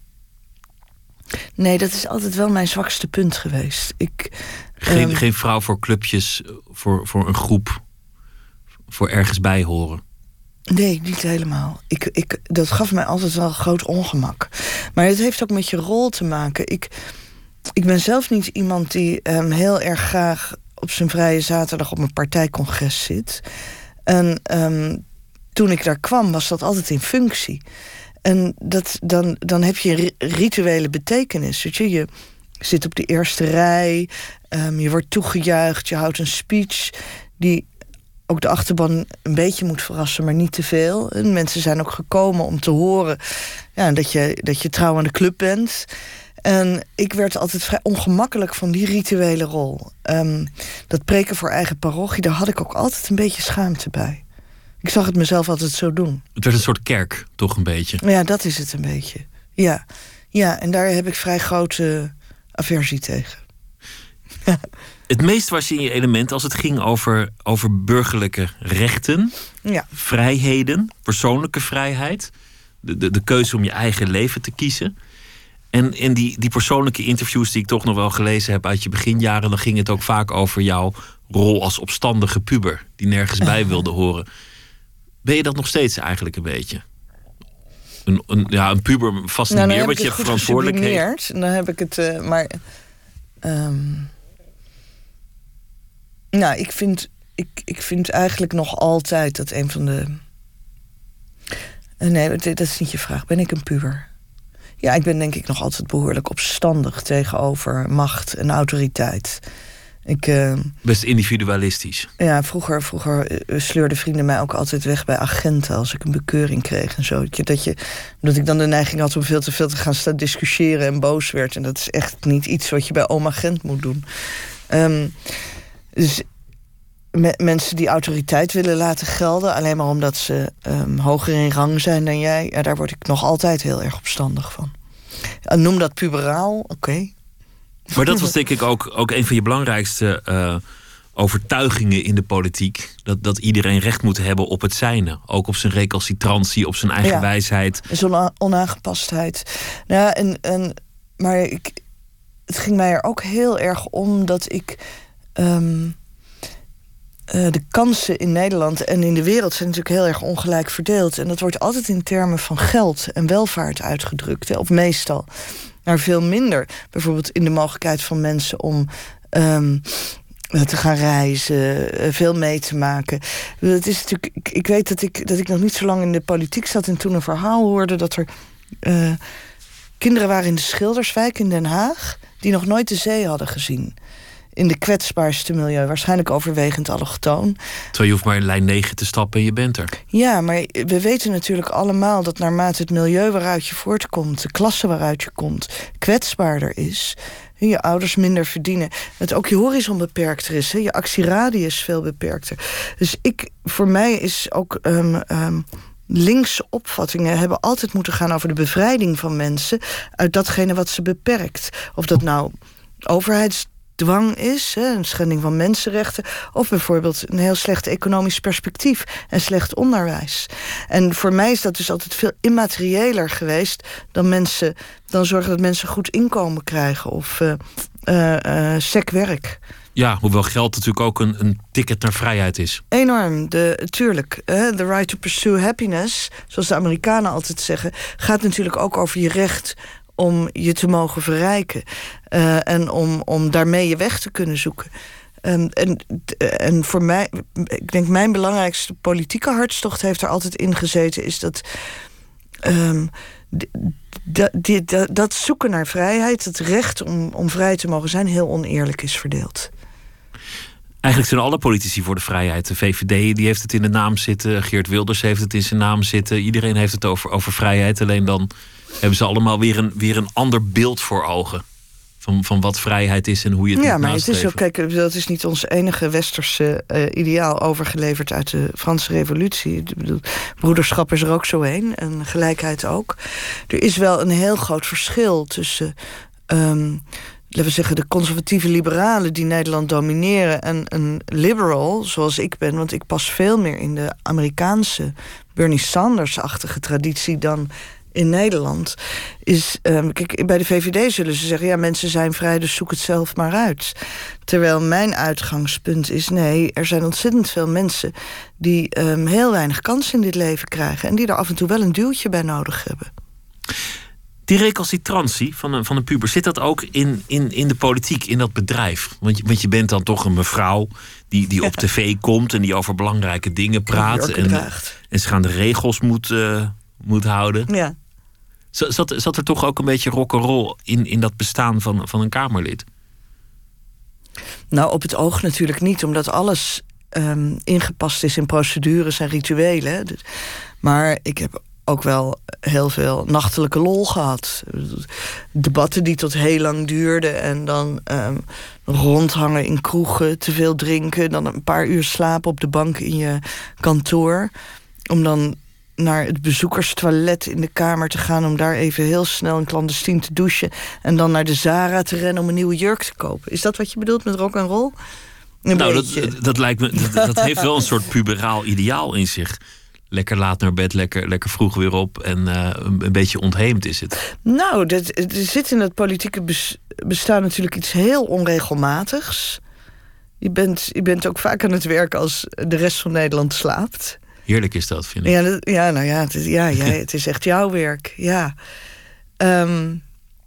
nee, dat is altijd wel mijn zwakste punt geweest. Ik, geen, um, geen vrouw voor clubjes, voor, voor een groep, voor ergens bij horen. Nee, niet helemaal. Ik, ik, dat gaf mij altijd wel groot ongemak. Maar het heeft ook met je rol te maken. Ik, ik ben zelf niet iemand die um, heel erg graag op zijn vrije zaterdag op een partijcongres zit. En um, toen ik daar kwam, was dat altijd in functie. En dat, dan, dan heb je rituele betekenis. Weet je? Je zit op de eerste rij, um, je wordt toegejuicht, je houdt een speech die ook de achterban een beetje moet verrassen, maar niet te veel. En mensen zijn ook gekomen om te horen ja, dat, je, dat je trouw aan de club bent. En ik werd altijd vrij ongemakkelijk van die rituele rol. Um, dat preken voor eigen parochie, daar had ik ook altijd een beetje schaamte bij. Ik zag het mezelf altijd zo doen. Het werd een soort kerk, toch een beetje? Ja, dat is het een beetje. Ja, Ja, en daar heb ik vrij grote aversie tegen. Het meest was je in je element als het ging over, over burgerlijke rechten, Ja. vrijheden, persoonlijke vrijheid. De, de, de keuze om je eigen leven te kiezen. En in die, die persoonlijke interviews die ik toch nog wel gelezen heb uit je beginjaren, dan ging het ook vaak over jouw rol als opstandige puber, die nergens bij wilde horen. Ben je dat nog steeds eigenlijk een beetje? Een, een, ja, een puber vast niet Nou, meer, want je hebt verantwoordelijkheden. En dan heb ik het, uh, maar... Um, nou, ik vind, ik, ik vind eigenlijk nog altijd dat een van de... Uh, nee, dat is niet je vraag. Ben ik een puber? Ja, ik ben denk ik nog altijd behoorlijk opstandig tegenover macht en autoriteit. Ik, uh, Best individualistisch. Ja, vroeger, vroeger sleurden vrienden mij ook altijd weg bij agenten als ik een bekeuring kreeg en zo. Dat je, dat je, omdat ik dan de neiging had om veel te veel te gaan staan discussiëren en boos werd. En dat is echt niet iets wat je bij oom agent moet doen. Um, dus me, mensen die autoriteit willen laten gelden, alleen maar omdat ze um, hoger in rang zijn dan jij, ja, daar word ik nog altijd heel erg opstandig van. Ja, noem dat puberaal, oké. Okay. Maar dat was denk ik ook, ook een van je belangrijkste uh, overtuigingen in de politiek. Dat, dat iedereen recht moet hebben op het zijne. Ook op zijn recalcitrantie, op zijn eigen ja, wijsheid. Zo'n onaangepastheid. Nou ja, en, en, maar ik, het ging mij er ook heel erg om dat ik... Um, uh, de kansen in Nederland en in de wereld zijn natuurlijk heel erg ongelijk verdeeld. En dat wordt altijd in termen van geld en welvaart uitgedrukt. Hè, of meestal. Maar veel minder. Bijvoorbeeld in de mogelijkheid van mensen om um, te gaan reizen, veel mee te maken. Het is natuurlijk, ik, ik weet dat ik, dat ik nog niet zo lang in de politiek zat en toen een verhaal hoorde dat er uh, kinderen waren in de Schilderswijk in Den Haag die nog nooit de zee hadden gezien. In de kwetsbaarste milieu, waarschijnlijk overwegend allochtoon. Terwijl je hoeft maar in lijn negen te stappen en je bent er. Ja, maar we weten natuurlijk allemaal dat naarmate het milieu waaruit je voortkomt, de klasse waaruit je komt, kwetsbaarder is. Je ouders minder verdienen. Dat ook je horizon beperkter is. Hè? Je actieradius veel beperkter. Dus ik, voor mij is ook um, um, linkse opvattingen hebben altijd moeten gaan over de bevrijding van mensen uit datgene wat ze beperkt. Of dat nou overheids dwang is, een schending van mensenrechten, of bijvoorbeeld een heel slecht economisch perspectief en slecht onderwijs. En voor mij is dat dus altijd veel immateriëler geweest dan mensen, dan zorgen dat mensen goed inkomen krijgen of uh, uh, uh, sec werk. Ja, hoewel geld natuurlijk ook een, een ticket naar vrijheid is. Enorm, de, tuurlijk. Uh, the right to pursue happiness, zoals de Amerikanen altijd zeggen, gaat natuurlijk ook over je recht om je te mogen verrijken. Uh, en om, om daarmee je weg te kunnen zoeken. Um, en, en voor mij, ik denk mijn belangrijkste politieke hartstocht heeft er altijd in gezeten, is dat um, dat, dat, dat zoeken naar vrijheid, het recht om, om vrij te mogen zijn, heel oneerlijk is verdeeld. Eigenlijk zijn alle politici voor de vrijheid. De V V D die heeft het in de naam zitten. Geert Wilders heeft het in zijn naam zitten. Iedereen heeft het over, over vrijheid. Alleen dan hebben ze allemaal weer een, weer een ander beeld voor ogen. Van, van wat vrijheid is en hoe je het ja, moet maar nastreven. Het is ook, kijk, dat is niet ons enige westerse uh, ideaal overgeleverd uit de Franse Revolutie. Ik bedoel, broederschap is er ook zo een. En gelijkheid ook. Er is wel een heel groot verschil tussen Um, laten we zeggen, de conservatieve liberalen die Nederland domineren en een liberal, zoals ik ben, want ik pas veel meer in de Amerikaanse Bernie Sanders-achtige traditie dan in Nederland, is, um, kijk, bij de V V D zullen ze zeggen, ja, mensen zijn vrij, dus zoek het zelf maar uit. Terwijl mijn uitgangspunt is, nee, er zijn ontzettend veel mensen die um, heel weinig kans in dit leven krijgen en die er af en toe wel een duwtje bij nodig hebben. Die recalcitrantie van een, van een puber, zit dat ook in, in, in de politiek, in dat bedrijf? Want je, want je bent dan toch een mevrouw die, die op tv komt en die over belangrijke dingen praat. En, en ze gaan de regels moet, uh, moet houden. Ja. Zat, zat er toch ook een beetje rock'n'roll in, in dat bestaan van, van een Kamerlid? Nou, op het oog natuurlijk niet, omdat alles um, ingepast is in procedures en rituelen. Maar ik heb ook wel heel veel nachtelijke lol gehad. Debatten die tot heel lang duurden en dan um, rondhangen in kroegen, te veel drinken, dan een paar uur slapen op de bank in je kantoor, om dan naar het bezoekerstoilet in de kamer te gaan... om daar even heel snel en clandestien te douchen... en dan naar de Zara te rennen om een nieuwe jurk te kopen. Is dat wat je bedoelt met rock and roll? Een nou, dat, dat lijkt me. Dat, dat heeft wel een soort puberaal ideaal in zich. Lekker laat naar bed, lekker, lekker vroeg weer op... en uh, een, een beetje ontheemd is het. Nou, dat, er zit in het politieke bestaan natuurlijk iets heel onregelmatigs. Je bent, je bent ook vaak aan het werk als de rest van Nederland slaapt. Heerlijk is dat, vind ik. Ja, dat, ja nou ja, het is, ja, ja, het is echt jouw werk, ja. Um,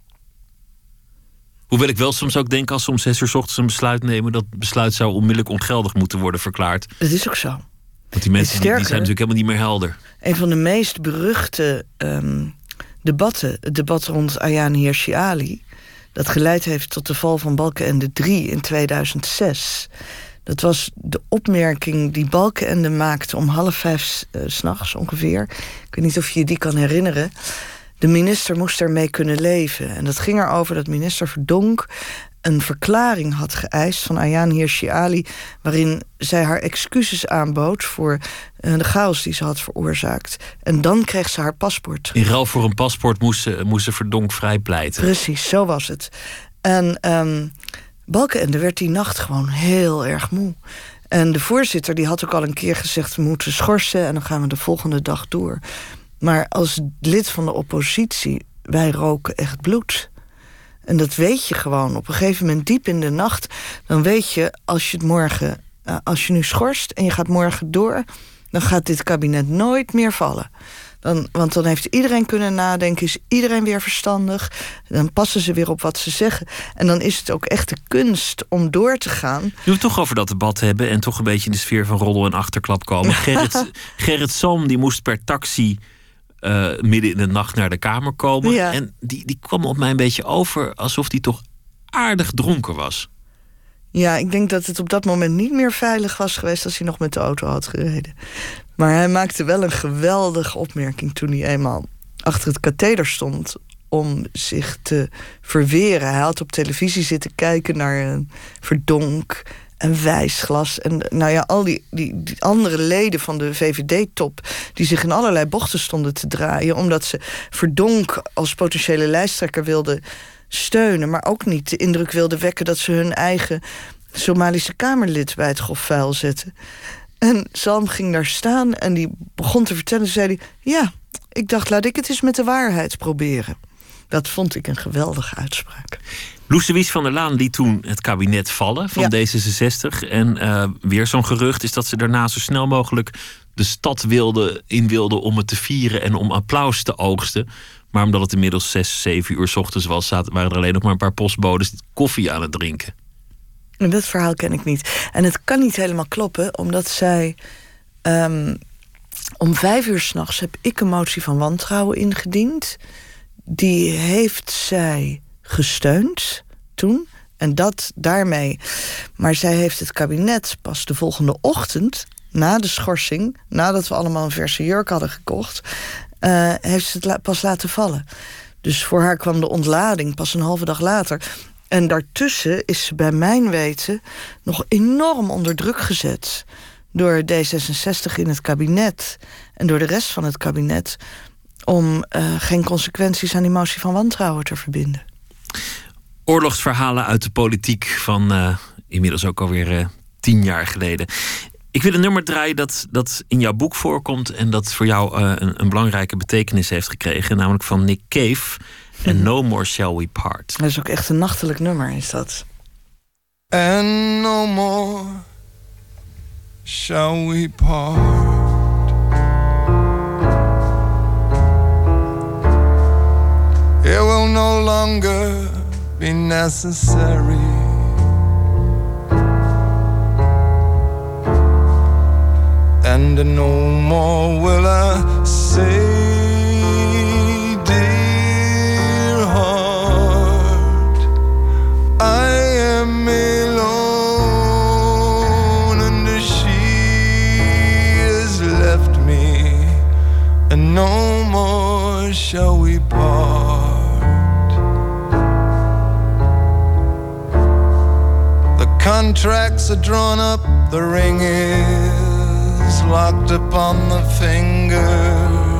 Hoewel ik wel soms ook denk, als ze om zes uur 's ochtends een besluit nemen... dat besluit zou onmiddellijk ongeldig moeten worden verklaard. Dat is ook zo. Want die mensen die, die zijn natuurlijk helemaal niet meer helder. Een van de meest beruchte um, debatten, het debat rond Ayaan Hirsi Ali... dat geleid heeft tot de val van Balkenende drie in tweeduizend zes... dat was de opmerking die Balkenende maakte om half vijf uh, 's nachts ongeveer. Ik weet niet of je je die kan herinneren. De minister moest ermee kunnen leven. En dat ging erover dat minister Verdonk een verklaring had geëist van Ayaan Hirsi Ali... waarin zij haar excuses aanbood voor uh, de chaos die ze had veroorzaakt. En dan kreeg ze haar paspoort. In ruil voor een paspoort moest ze, moest ze Verdonk vrijpleiten. Precies, zo was het. En um, Balkenende werd die nacht gewoon heel erg moe. En de voorzitter die had ook al een keer gezegd... we moeten schorsen en dan gaan we de volgende dag door. Maar als lid van de oppositie, wij roken echt bloed. En dat weet je gewoon. Op een gegeven moment, diep in de nacht... dan weet je, als je het morgen... Uh, als je nu schorst en je gaat morgen door... dan gaat dit kabinet nooit meer vallen. Dan, want dan heeft iedereen kunnen nadenken... is iedereen weer verstandig. Dan passen ze weer op wat ze zeggen. En dan is het ook echt de kunst om door te gaan. Nu we het toch over dat debat hebben... en toch een beetje in de sfeer van roddel en achterklap komen. Gerrit, Gerrit Salm die moest per taxi... Uh, midden in de nacht naar de Kamer komen. Ja. En die, die kwam op mij een beetje over... alsof hij toch aardig dronken was. Ja, ik denk dat het op dat moment niet meer veilig was geweest... als hij nog met de auto had gereden. Maar hij maakte wel een geweldige opmerking... toen hij eenmaal achter het katheder stond... om zich te verweren. Hij had op televisie zitten kijken naar een Verdonk... en Wijsglas en nou ja, al die, die, die andere leden van de V V D-top... die zich in allerlei bochten stonden te draaien... omdat ze Verdonk als potentiële lijsttrekker wilden steunen... maar ook niet de indruk wilden wekken... dat ze hun eigen Somalische Kamerlid bij het grofvuil zetten. En Salm ging daar staan en die begon te vertellen... zei hij, ja, ik dacht, laat ik het eens met de waarheid proberen. Dat vond ik een geweldige uitspraak. Loes de Wies van der Laan liet toen het kabinet vallen van ja. D zesenzestig. En uh, weer zo'n gerucht is dat ze daarna zo snel mogelijk de stad wilde, in wilde om het te vieren en om applaus te oogsten. Maar omdat het inmiddels zes, zeven uur 's ochtends was, zaten, waren er alleen nog maar een paar postbodes koffie aan het drinken. En dat verhaal ken ik niet. En het kan niet helemaal kloppen, omdat zij... Um, om vijf uur 's nachts heb ik een motie van wantrouwen ingediend. Die heeft zij gesteund toen. En dat daarmee. Maar zij heeft het kabinet pas de volgende ochtend, na de schorsing, nadat we allemaal een verse jurk hadden gekocht, uh, heeft ze het la- pas laten vallen. Dus voor haar kwam de ontlading pas een halve dag later. En daartussen is ze bij mijn weten nog enorm onder druk gezet door D zesenzestig in het kabinet en door de rest van het kabinet om uh, geen consequenties aan die motie van wantrouwen te verbinden. Oorlogsverhalen uit de politiek van uh, inmiddels ook alweer uh, tien jaar geleden. Ik wil een nummer draaien dat, dat in jouw boek voorkomt en dat voor jou uh, een, een belangrijke betekenis heeft gekregen, namelijk van Nick Cave en mm-hmm. No More Shall We Part. Dat is ook echt een nachtelijk nummer, is dat. And no more shall we part. It will no longer be necessary. And no more will I say, dear heart, I am alone and she has left me, and no more shall we part. The contracts are drawn up, the ring is locked upon the finger.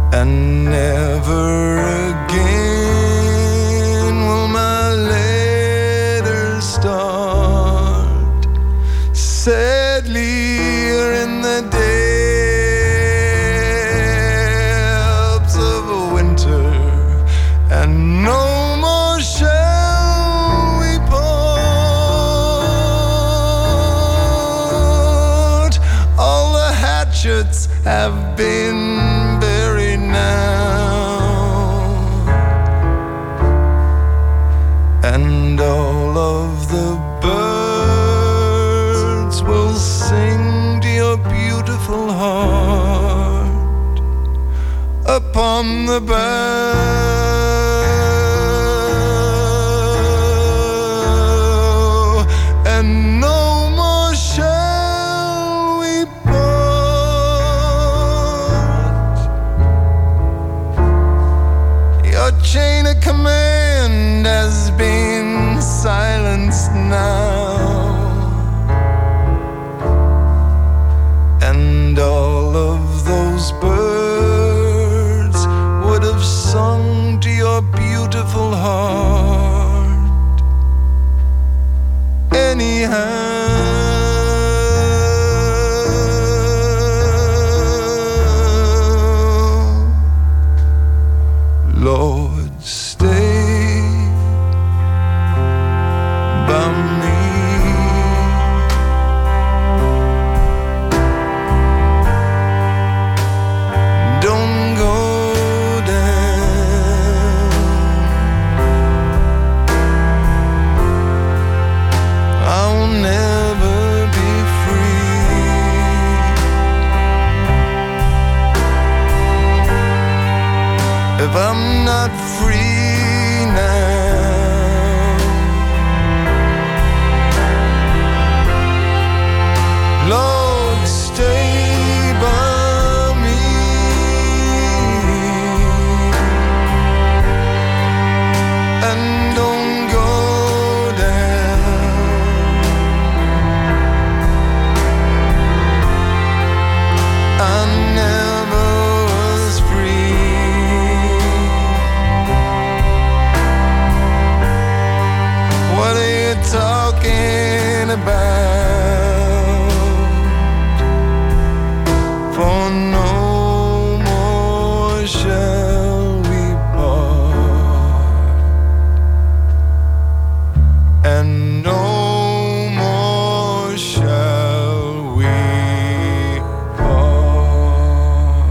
and never again will my letters start. Sadly, you're in the depths of a winter, and no more shall we part. All the hatchets have been buried now, and all of the birds will sing to your beautiful heart upon the bough, and no more shall we part. Your chain of command has been silenced now, and all of those birds would have sung to your beautiful heart anyhow. Lord, stay by me. Don't go down. I'll never be free if I'm not free now. Lord, stay by me, and don't go down. I never was free. What are you talking about? For no more shall we part, and no more shall we part.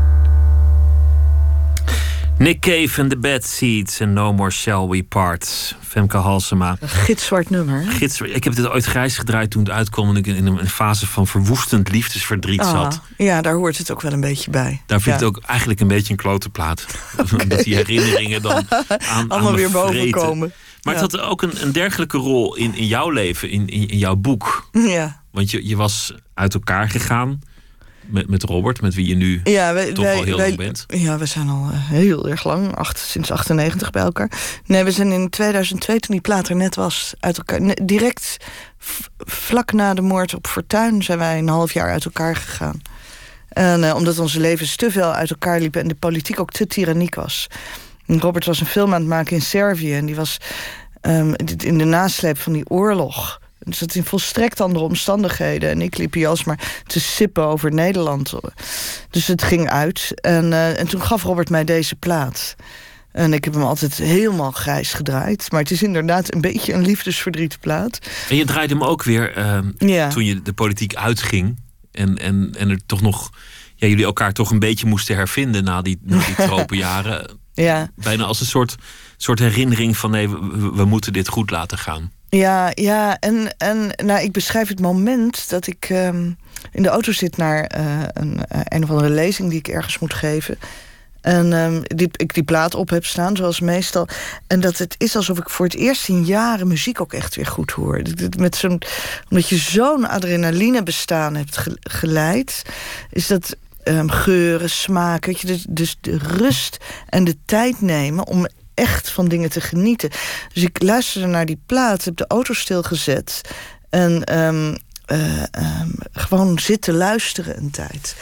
Nick Cave and the Bad Seeds en No More Shall We Part. Femke Halsema. Een gitzwart nummer. hè? Gids, ik heb dit ooit grijs gedraaid toen het uitkwam en ik in een fase van verwoestend liefdesverdriet Ah, zat. ja, daar hoort het ook wel een beetje bij. Daar vind ik Ja. het ook eigenlijk een beetje een klote plaat. Dat die herinneringen dan aan, Allemaal aan me weer boven vreten. komen. Maar Ja. het had ook een, een dergelijke rol in, in jouw leven, in, in, in jouw boek. Ja. Want je, je was uit elkaar gegaan met, met Robert, met wie je nu Ja, wij, toch wij, al heel wij- lang bent. Ja, we zijn al eh, heel erg lang, acht, sinds achtennegentig bij elkaar. Nee, we zijn in tweeduizend twee, toen die plaat er net was, uit elkaar. ne- direct v- vlak na de moord op Fortuyn zijn wij een half jaar uit elkaar gegaan. En eh, omdat onze levens te veel uit elkaar liepen en de politiek ook te tyranniek was. En Robert was een film aan het maken in Servië en die was ehm, in de nasleep van die oorlog. Dus dat in volstrekt andere omstandigheden. En ik liep hier alsmaar te sippen over Nederland. Dus het ging uit. En, uh, en toen gaf Robert mij deze plaat. En ik heb hem altijd helemaal grijs gedraaid. Maar het is inderdaad een beetje een liefdesverdrietplaat. En je draaide hem ook weer uh, Ja. toen je de politiek uitging. En, en, en er toch nog, ja, jullie elkaar toch een beetje moesten hervinden na die, na die tropenjaren. Ja. Bijna als een soort, soort herinnering van nee, we, we moeten dit goed laten gaan. Ja, ja, en, en nou, ik beschrijf het moment dat ik um, in de auto zit naar uh, een, uh, een of andere lezing die ik ergens moet geven. En um, die, ik die plaat op heb staan, zoals meestal. En dat het is alsof ik voor het eerst in jaren muziek ook echt weer goed hoor. Met zo'n, omdat je zo'n adrenaline bestaan hebt ge, geleid, is dat um, geuren, smaken. Weet je, dus, dus de rust en de tijd nemen om echt van dingen te genieten. Dus ik luisterde naar die plaat, heb de auto stilgezet en um, uh, um, gewoon zitten luisteren een tijd.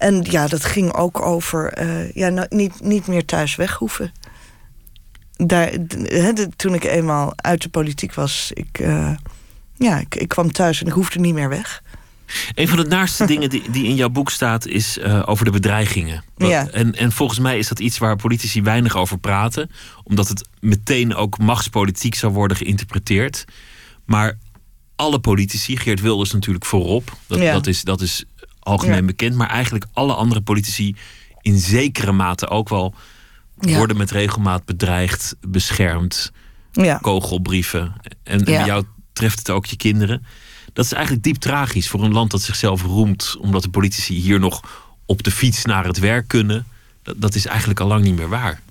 En ja, dat ging ook over uh, ja, nou, niet, niet meer thuis weg hoeven. Daar, he, de, toen ik eenmaal uit de politiek was, ik, uh, ja, ik, ik kwam thuis en ik hoefde niet meer weg. Een van de naarste dingen die, die in jouw boek staat is uh, over de bedreigingen. Ja. En, en volgens mij is dat iets waar politici weinig over praten, omdat het meteen ook machtspolitiek zou worden geïnterpreteerd. Maar alle politici, Geert Wilders natuurlijk voorop, dat, ja. dat, is, dat is algemeen ja. bekend, maar eigenlijk alle andere politici in zekere mate ook wel ja. worden met regelmaat bedreigd, beschermd, ja. kogelbrieven. En, en ja. bij jou treft het ook je kinderen. Dat is eigenlijk diep tragisch voor een land dat zichzelf roemt omdat de politici hier nog op de fiets naar het werk kunnen. Dat, dat is eigenlijk al lang niet meer waar.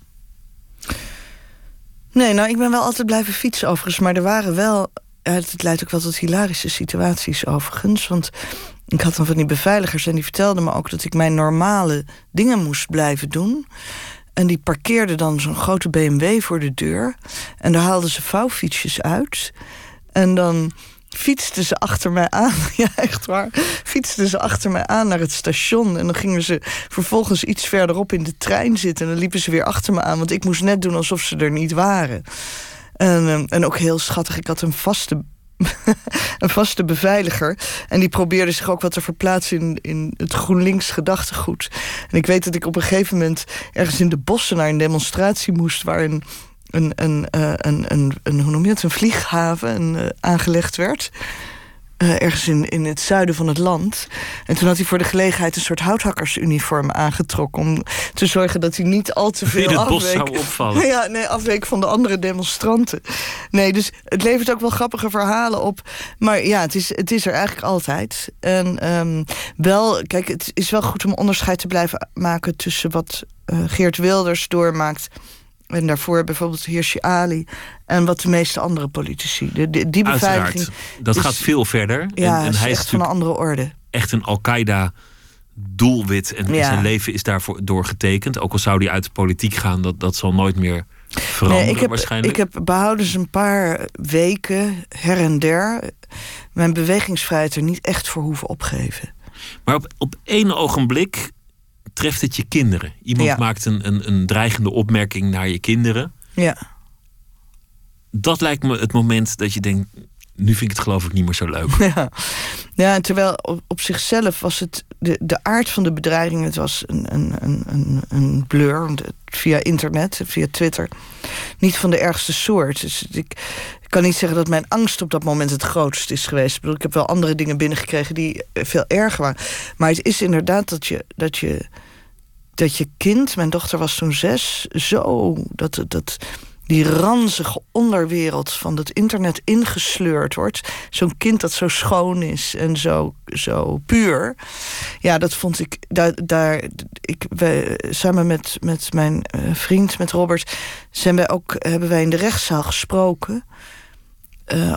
Nee, nou, ik ben wel altijd blijven fietsen overigens, maar er waren wel, het leidt ook wel tot hilarische situaties overigens, want ik had dan van die beveiligers en die vertelden me ook dat ik mijn normale dingen moest blijven doen. En die parkeerden dan zo'n grote B M W voor de deur. En daar haalden ze vouwfietsjes uit. En dan fietsten ze achter mij aan. Ja, echt waar. Fietsten ze achter mij aan naar het station. En dan gingen ze vervolgens iets verderop in de trein zitten. En dan liepen ze weer achter me aan. Want ik moest net doen alsof ze er niet waren. En, en ook heel schattig. Ik had een vaste... een vaste beveiliger. En die probeerde zich ook wat te verplaatsen in, in het GroenLinks gedachtegoed. En ik weet dat ik op een gegeven moment ergens in de bossen naar een demonstratie moest waar een, een, een, uh, een, een, een hoe noem je het, een vlieghaven een, uh, aangelegd werd. Uh, ergens in, in het zuiden van het land. En toen had hij voor de gelegenheid een soort houthakkersuniform aangetrokken om te zorgen dat hij niet al te veel in het afweek. bos zou opvallen. Ja, nee, afweek van de andere demonstranten. Nee, dus het levert ook wel grappige verhalen op. Maar ja, het is, het is er eigenlijk altijd. En um, wel, kijk, het is wel goed om onderscheid te blijven maken tussen wat uh, Geert Wilders doormaakt en daarvoor bijvoorbeeld Hirsi Ali en wat de meeste andere politici. De, de, die beveiliging. Uiteraard. Dat is, gaat veel verder. Ja, en, en is hij is echt van een andere orde. Echt een Al-Qaeda doelwit. En ja. zijn leven is daarvoor doorgetekend. Ook al zou hij uit de politiek gaan, dat, dat zal nooit meer veranderen nee, ik heb, waarschijnlijk. Ik heb behoudens een paar weken her en der mijn bewegingsvrijheid er niet echt voor hoeven opgeven. Maar op, op één ogenblik treft het je kinderen. Iemand ja. maakt een, een, een dreigende opmerking naar je kinderen. Ja. Dat lijkt me het moment dat je denkt, nu vind ik het geloof ik niet meer zo leuk. Ja, ja en terwijl op, op zichzelf was het de, de aard van de bedreiging, het was een, een, een, een blur via internet, via Twitter, niet van de ergste soort. Dus ik, ik kan niet zeggen dat mijn angst op dat moment het grootst is geweest. Ik bedoel, ik heb wel andere dingen binnengekregen die veel erger waren. Maar het is inderdaad dat je, dat je, dat je kind, mijn dochter was toen zes, zo dat dat die ranzige onderwereld van het internet ingesleurd wordt. Zo'n kind dat zo schoon is en zo, zo puur. Ja, dat vond ik. Daar, daar, ik wij, samen met, met mijn uh, vriend, met Robert, zijn wij ook, hebben wij in de rechtszaal gesproken. Uh,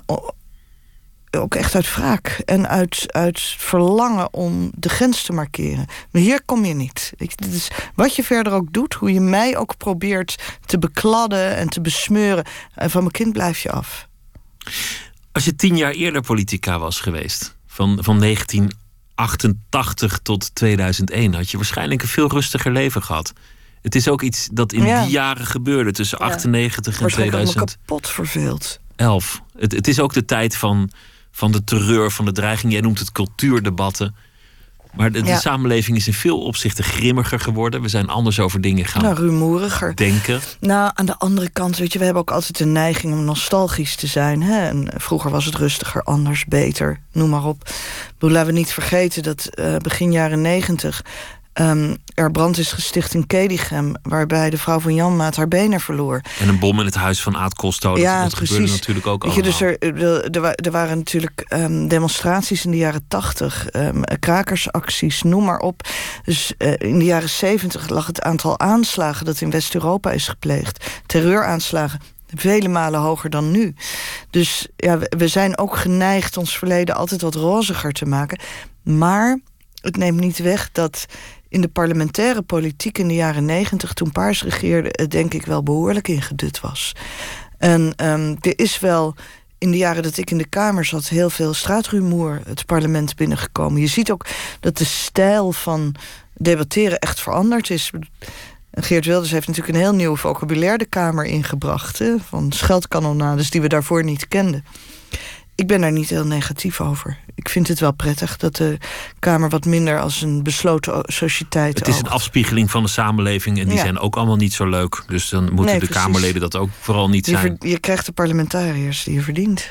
ook echt uit wraak en uit, uit verlangen om de grens te markeren. Maar hier kom je niet. Ik, dit is, wat je verder ook doet, hoe je mij ook probeert te bekladden en te besmeuren, en van mijn kind blijf je af. Als je tien jaar eerder politica was geweest, van, van negentien achtentachtig tot tweeduizend één, had je waarschijnlijk een veel rustiger leven gehad. Het is ook iets dat in ja. die jaren gebeurde, tussen ja. achtennegentig en tweeduizend. Ik kapot verveeld. elf. Het, het is ook de tijd van, van de terreur, van de dreiging. Jij noemt het cultuurdebatten. Maar de, ja. de samenleving is in veel opzichten grimmiger geworden. We zijn anders over dingen gaan nou, rumoeriger denken. Nou, aan de andere kant, weet je, we hebben ook altijd de neiging om nostalgisch te zijn. Hè? En vroeger was het rustiger, anders, beter, noem maar op. Maar laten we niet vergeten dat uh, begin jaren negentig Um, er brand is gesticht in Kedichem, waarbij de vrouw van Janmaat haar benen verloor. En een bom in het huis van Aad Costo. Ja, dat, dat gebeurde natuurlijk ook allemaal. Dus er, er, er waren natuurlijk um, demonstraties in de jaren tachtig, um, krakersacties, noem maar op. Dus uh, in de jaren zeventig lag het aantal aanslagen dat in West-Europa is gepleegd, terreuraanslagen, vele malen hoger dan nu. Dus ja, we, we zijn ook geneigd ons verleden altijd wat roziger te maken. Maar het neemt niet weg dat in de parlementaire politiek in de jaren negentig, toen Paars regeerde, het denk ik wel behoorlijk ingedut was. En um, er is wel in de jaren dat ik in de Kamer zat heel veel straatrumoer het parlement binnengekomen. Je ziet ook dat de stijl van debatteren echt veranderd is. Geert Wilders heeft natuurlijk een heel nieuw vocabulaire de Kamer ingebracht. Hè, van scheldkanonades die we daarvoor niet kenden. Ik ben daar niet heel negatief over. Ik vind het wel prettig dat de Kamer wat minder als een besloten sociëteit Het is oogt. een afspiegeling van de samenleving en die Ja. zijn ook allemaal niet zo leuk. Dus dan moeten Nee, de precies. Kamerleden dat ook vooral niet Je, zijn. ver- je krijgt de parlementariërs die je verdient.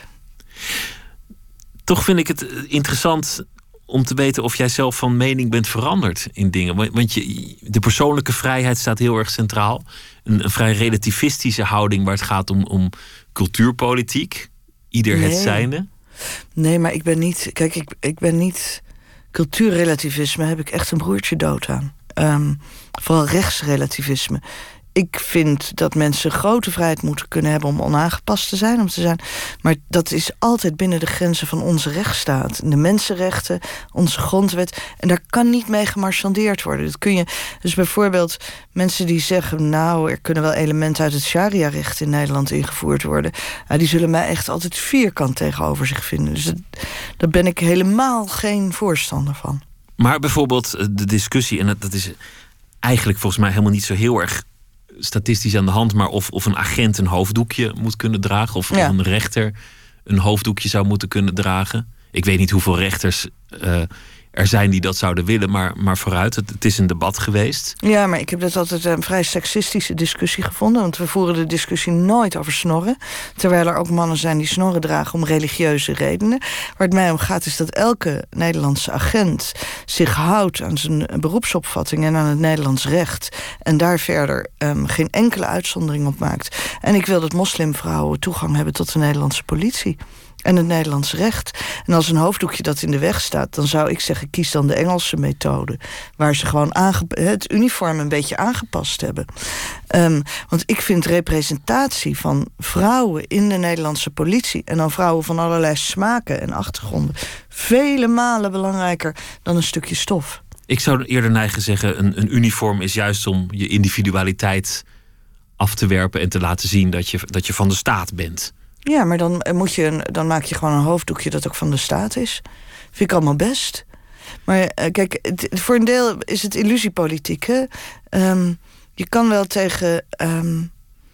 Toch vind ik het interessant om te weten of jij zelf van mening bent veranderd in dingen. Want- Want je, de persoonlijke vrijheid staat heel erg centraal. Een, een vrij relativistische houding waar het gaat om, om cultuurpolitiek. Ieder het Nee. zijne. Nee, maar ik ben niet... Kijk, ik, ik ben niet... Cultuurrelativisme heb ik echt een broertje dood aan. Ehm, vooral rechtsrelativisme. Ik vind dat mensen grote vrijheid moeten kunnen hebben om onaangepast te zijn, om te zijn. Maar dat is altijd binnen de grenzen van onze rechtsstaat. De mensenrechten, onze grondwet. En daar kan niet mee gemarchandeerd worden. Dat kun je, dus bijvoorbeeld mensen die zeggen, nou, er kunnen wel elementen uit het sharia-recht in Nederland ingevoerd worden. Ja, die zullen mij echt altijd vierkant tegenover zich vinden. Dus dat, daar ben ik helemaal geen voorstander van. Maar bijvoorbeeld eh, de discussie, en dat, dat is eigenlijk volgens mij helemaal niet zo heel erg statistisch aan de hand, maar of, of een agent een hoofddoekje moet kunnen dragen, of, Ja. of een rechter een hoofddoekje zou moeten kunnen dragen. Ik weet niet hoeveel rechters uh, er zijn die dat zouden willen, maar, maar vooruit, het, het is een debat geweest. Ja, maar ik heb dat altijd een vrij seksistische discussie gevonden, want we voeren de discussie nooit over snorren, terwijl er ook mannen zijn die snorren dragen om religieuze redenen. Waar het mij om gaat is dat elke Nederlandse agent zich houdt aan zijn beroepsopvatting en aan het Nederlands recht en daar verder um, geen enkele uitzondering op maakt. En ik wil dat moslimvrouwen toegang hebben tot de Nederlandse politie en het Nederlands recht. En als een hoofddoekje dat in de weg staat, dan zou ik zeggen, kies dan de Engelse methode, waar ze gewoon aange- het uniform een beetje aangepast hebben. Um, want ik vind representatie van vrouwen in de Nederlandse politie, en dan vrouwen van allerlei smaken en achtergronden, vele malen belangrijker dan een stukje stof. Ik zou eerder neigen zeggen, een, een uniform is juist om je individualiteit af te werpen en te laten zien dat je, dat je van de staat bent. Ja, maar dan, moet je een, dan maak je gewoon een hoofddoekje dat ook van de staat is. Vind ik allemaal best. Maar uh, kijk, het, voor een deel is het illusiepolitiek. Hè? Um, je kan wel tegen... Um,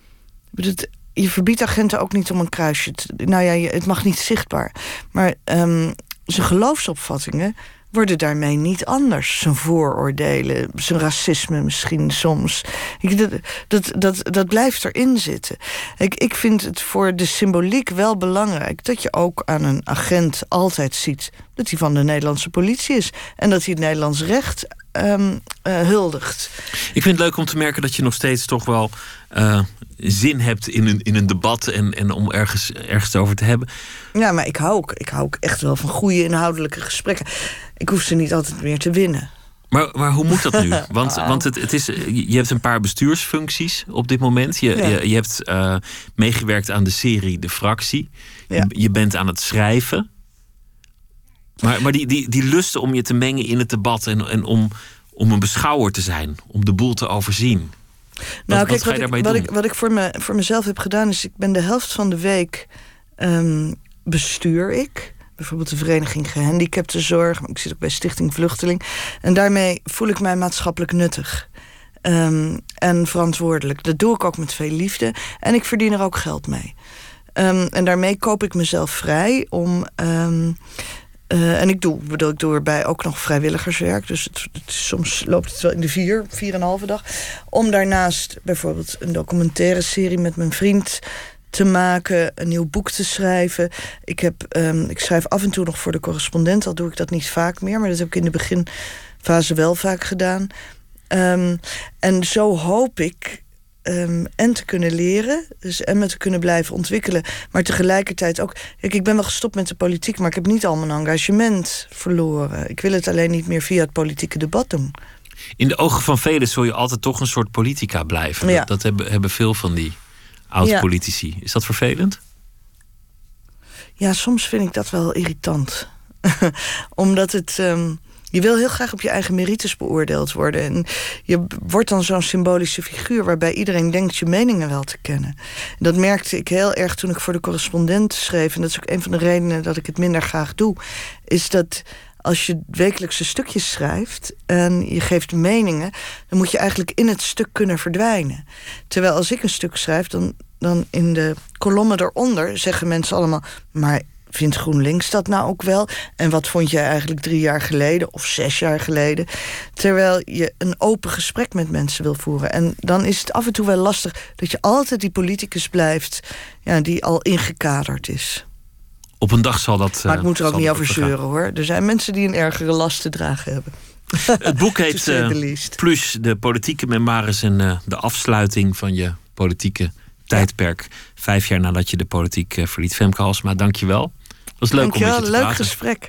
het, je verbiedt agenten ook niet om een kruisje te... Nou ja, je, het mag niet zichtbaar. Maar um, zijn geloofsopvattingen worden daarmee niet anders. Zijn vooroordelen, zijn racisme misschien soms. Dat, dat, dat, dat blijft erin zitten. Ik, ik vind het voor de symboliek wel belangrijk dat je ook aan een agent altijd ziet dat hij van de Nederlandse politie is en dat hij het Nederlands recht um, uh, huldigt. Ik vind het leuk om te merken dat je nog steeds toch wel uh, zin hebt in een, in een debat en, en om ergens, ergens over te hebben. Ja, maar ik hou, ook, ik hou ook echt wel van goede inhoudelijke gesprekken. Ik hoef ze niet altijd meer te winnen. Maar, maar hoe moet dat nu? Want, want het, het is, je hebt een paar bestuursfuncties op dit moment. Je, ja. je, je hebt uh, meegewerkt aan de serie De Fractie. Ja. Je, je bent aan het schrijven. Maar, maar die, die, die lust om je te mengen in het debat en, en om, om een beschouwer te zijn, om de boel te overzien. Wat, nou, kijk, wat ga je wat, daarbij ik, wat doen? ik, wat ik voor, me, voor mezelf heb gedaan is, ik ben de helft van de week um, bestuur ik. Bijvoorbeeld de Vereniging Gehandicaptenzorg. Maar ik zit ook bij Stichting Vluchteling. En daarmee voel ik mij maatschappelijk nuttig. Um, en verantwoordelijk. Dat doe ik ook met veel liefde. En ik verdien er ook geld mee. Um, en daarmee koop ik mezelf vrij om... Um, uh, en ik doe, bedoel, ik doe erbij ook nog vrijwilligerswerk. Dus het, het, soms loopt het wel in de vier, vier en een halve dag. Om daarnaast bijvoorbeeld een documentaire serie met mijn vriend te maken, een nieuw boek te schrijven. Ik, heb, um, ik schrijf af en toe nog voor de Correspondent, al doe ik dat niet vaak meer, maar dat heb ik in de beginfase wel vaak gedaan. Um, en zo hoop ik um, en te kunnen leren, dus en me te kunnen blijven ontwikkelen, maar tegelijkertijd ook... Kijk, ik ben wel gestopt met de politiek, maar ik heb niet al mijn engagement verloren. Ik wil het alleen niet meer via het politieke debat doen. In de ogen van velen zul je altijd toch een soort politica blijven. Ja. Dat, dat hebben, hebben veel van die oud-politici. Ja. Is dat vervelend? Ja, soms vind ik dat wel irritant. Omdat het... Um, Je wil heel graag op je eigen merites beoordeeld worden. En je wordt dan zo'n symbolische figuur waarbij iedereen denkt je meningen wel te kennen. En dat merkte ik heel erg toen ik voor de Correspondent schreef. En dat is ook een van de redenen dat ik het minder graag doe. Is dat als je wekelijkse stukjes schrijft en je geeft meningen, dan moet je eigenlijk in het stuk kunnen verdwijnen. Terwijl als ik een stuk schrijf, dan, dan in de kolommen eronder zeggen mensen allemaal, maar vindt GroenLinks dat nou ook wel? En wat vond jij eigenlijk drie jaar geleden of zes jaar geleden? Terwijl je een open gesprek met mensen wil voeren. En dan is het af en toe wel lastig dat je altijd die politicus blijft, ja, die al ingekaderd is. Op een dag zal dat. Maar ik moet er ook zal niet dat over vergaan. zeuren, hoor. Er zijn mensen die een ergere last te dragen hebben. Het boek heet To say the uh, least. Plus de politieke memoires en uh, de afsluiting van je politieke tijdperk. Vijf jaar nadat je de politiek uh, verliet. Femke Halsema, dank je wel. Was leuk Dank je om met wel, je te leuk praten. gesprek.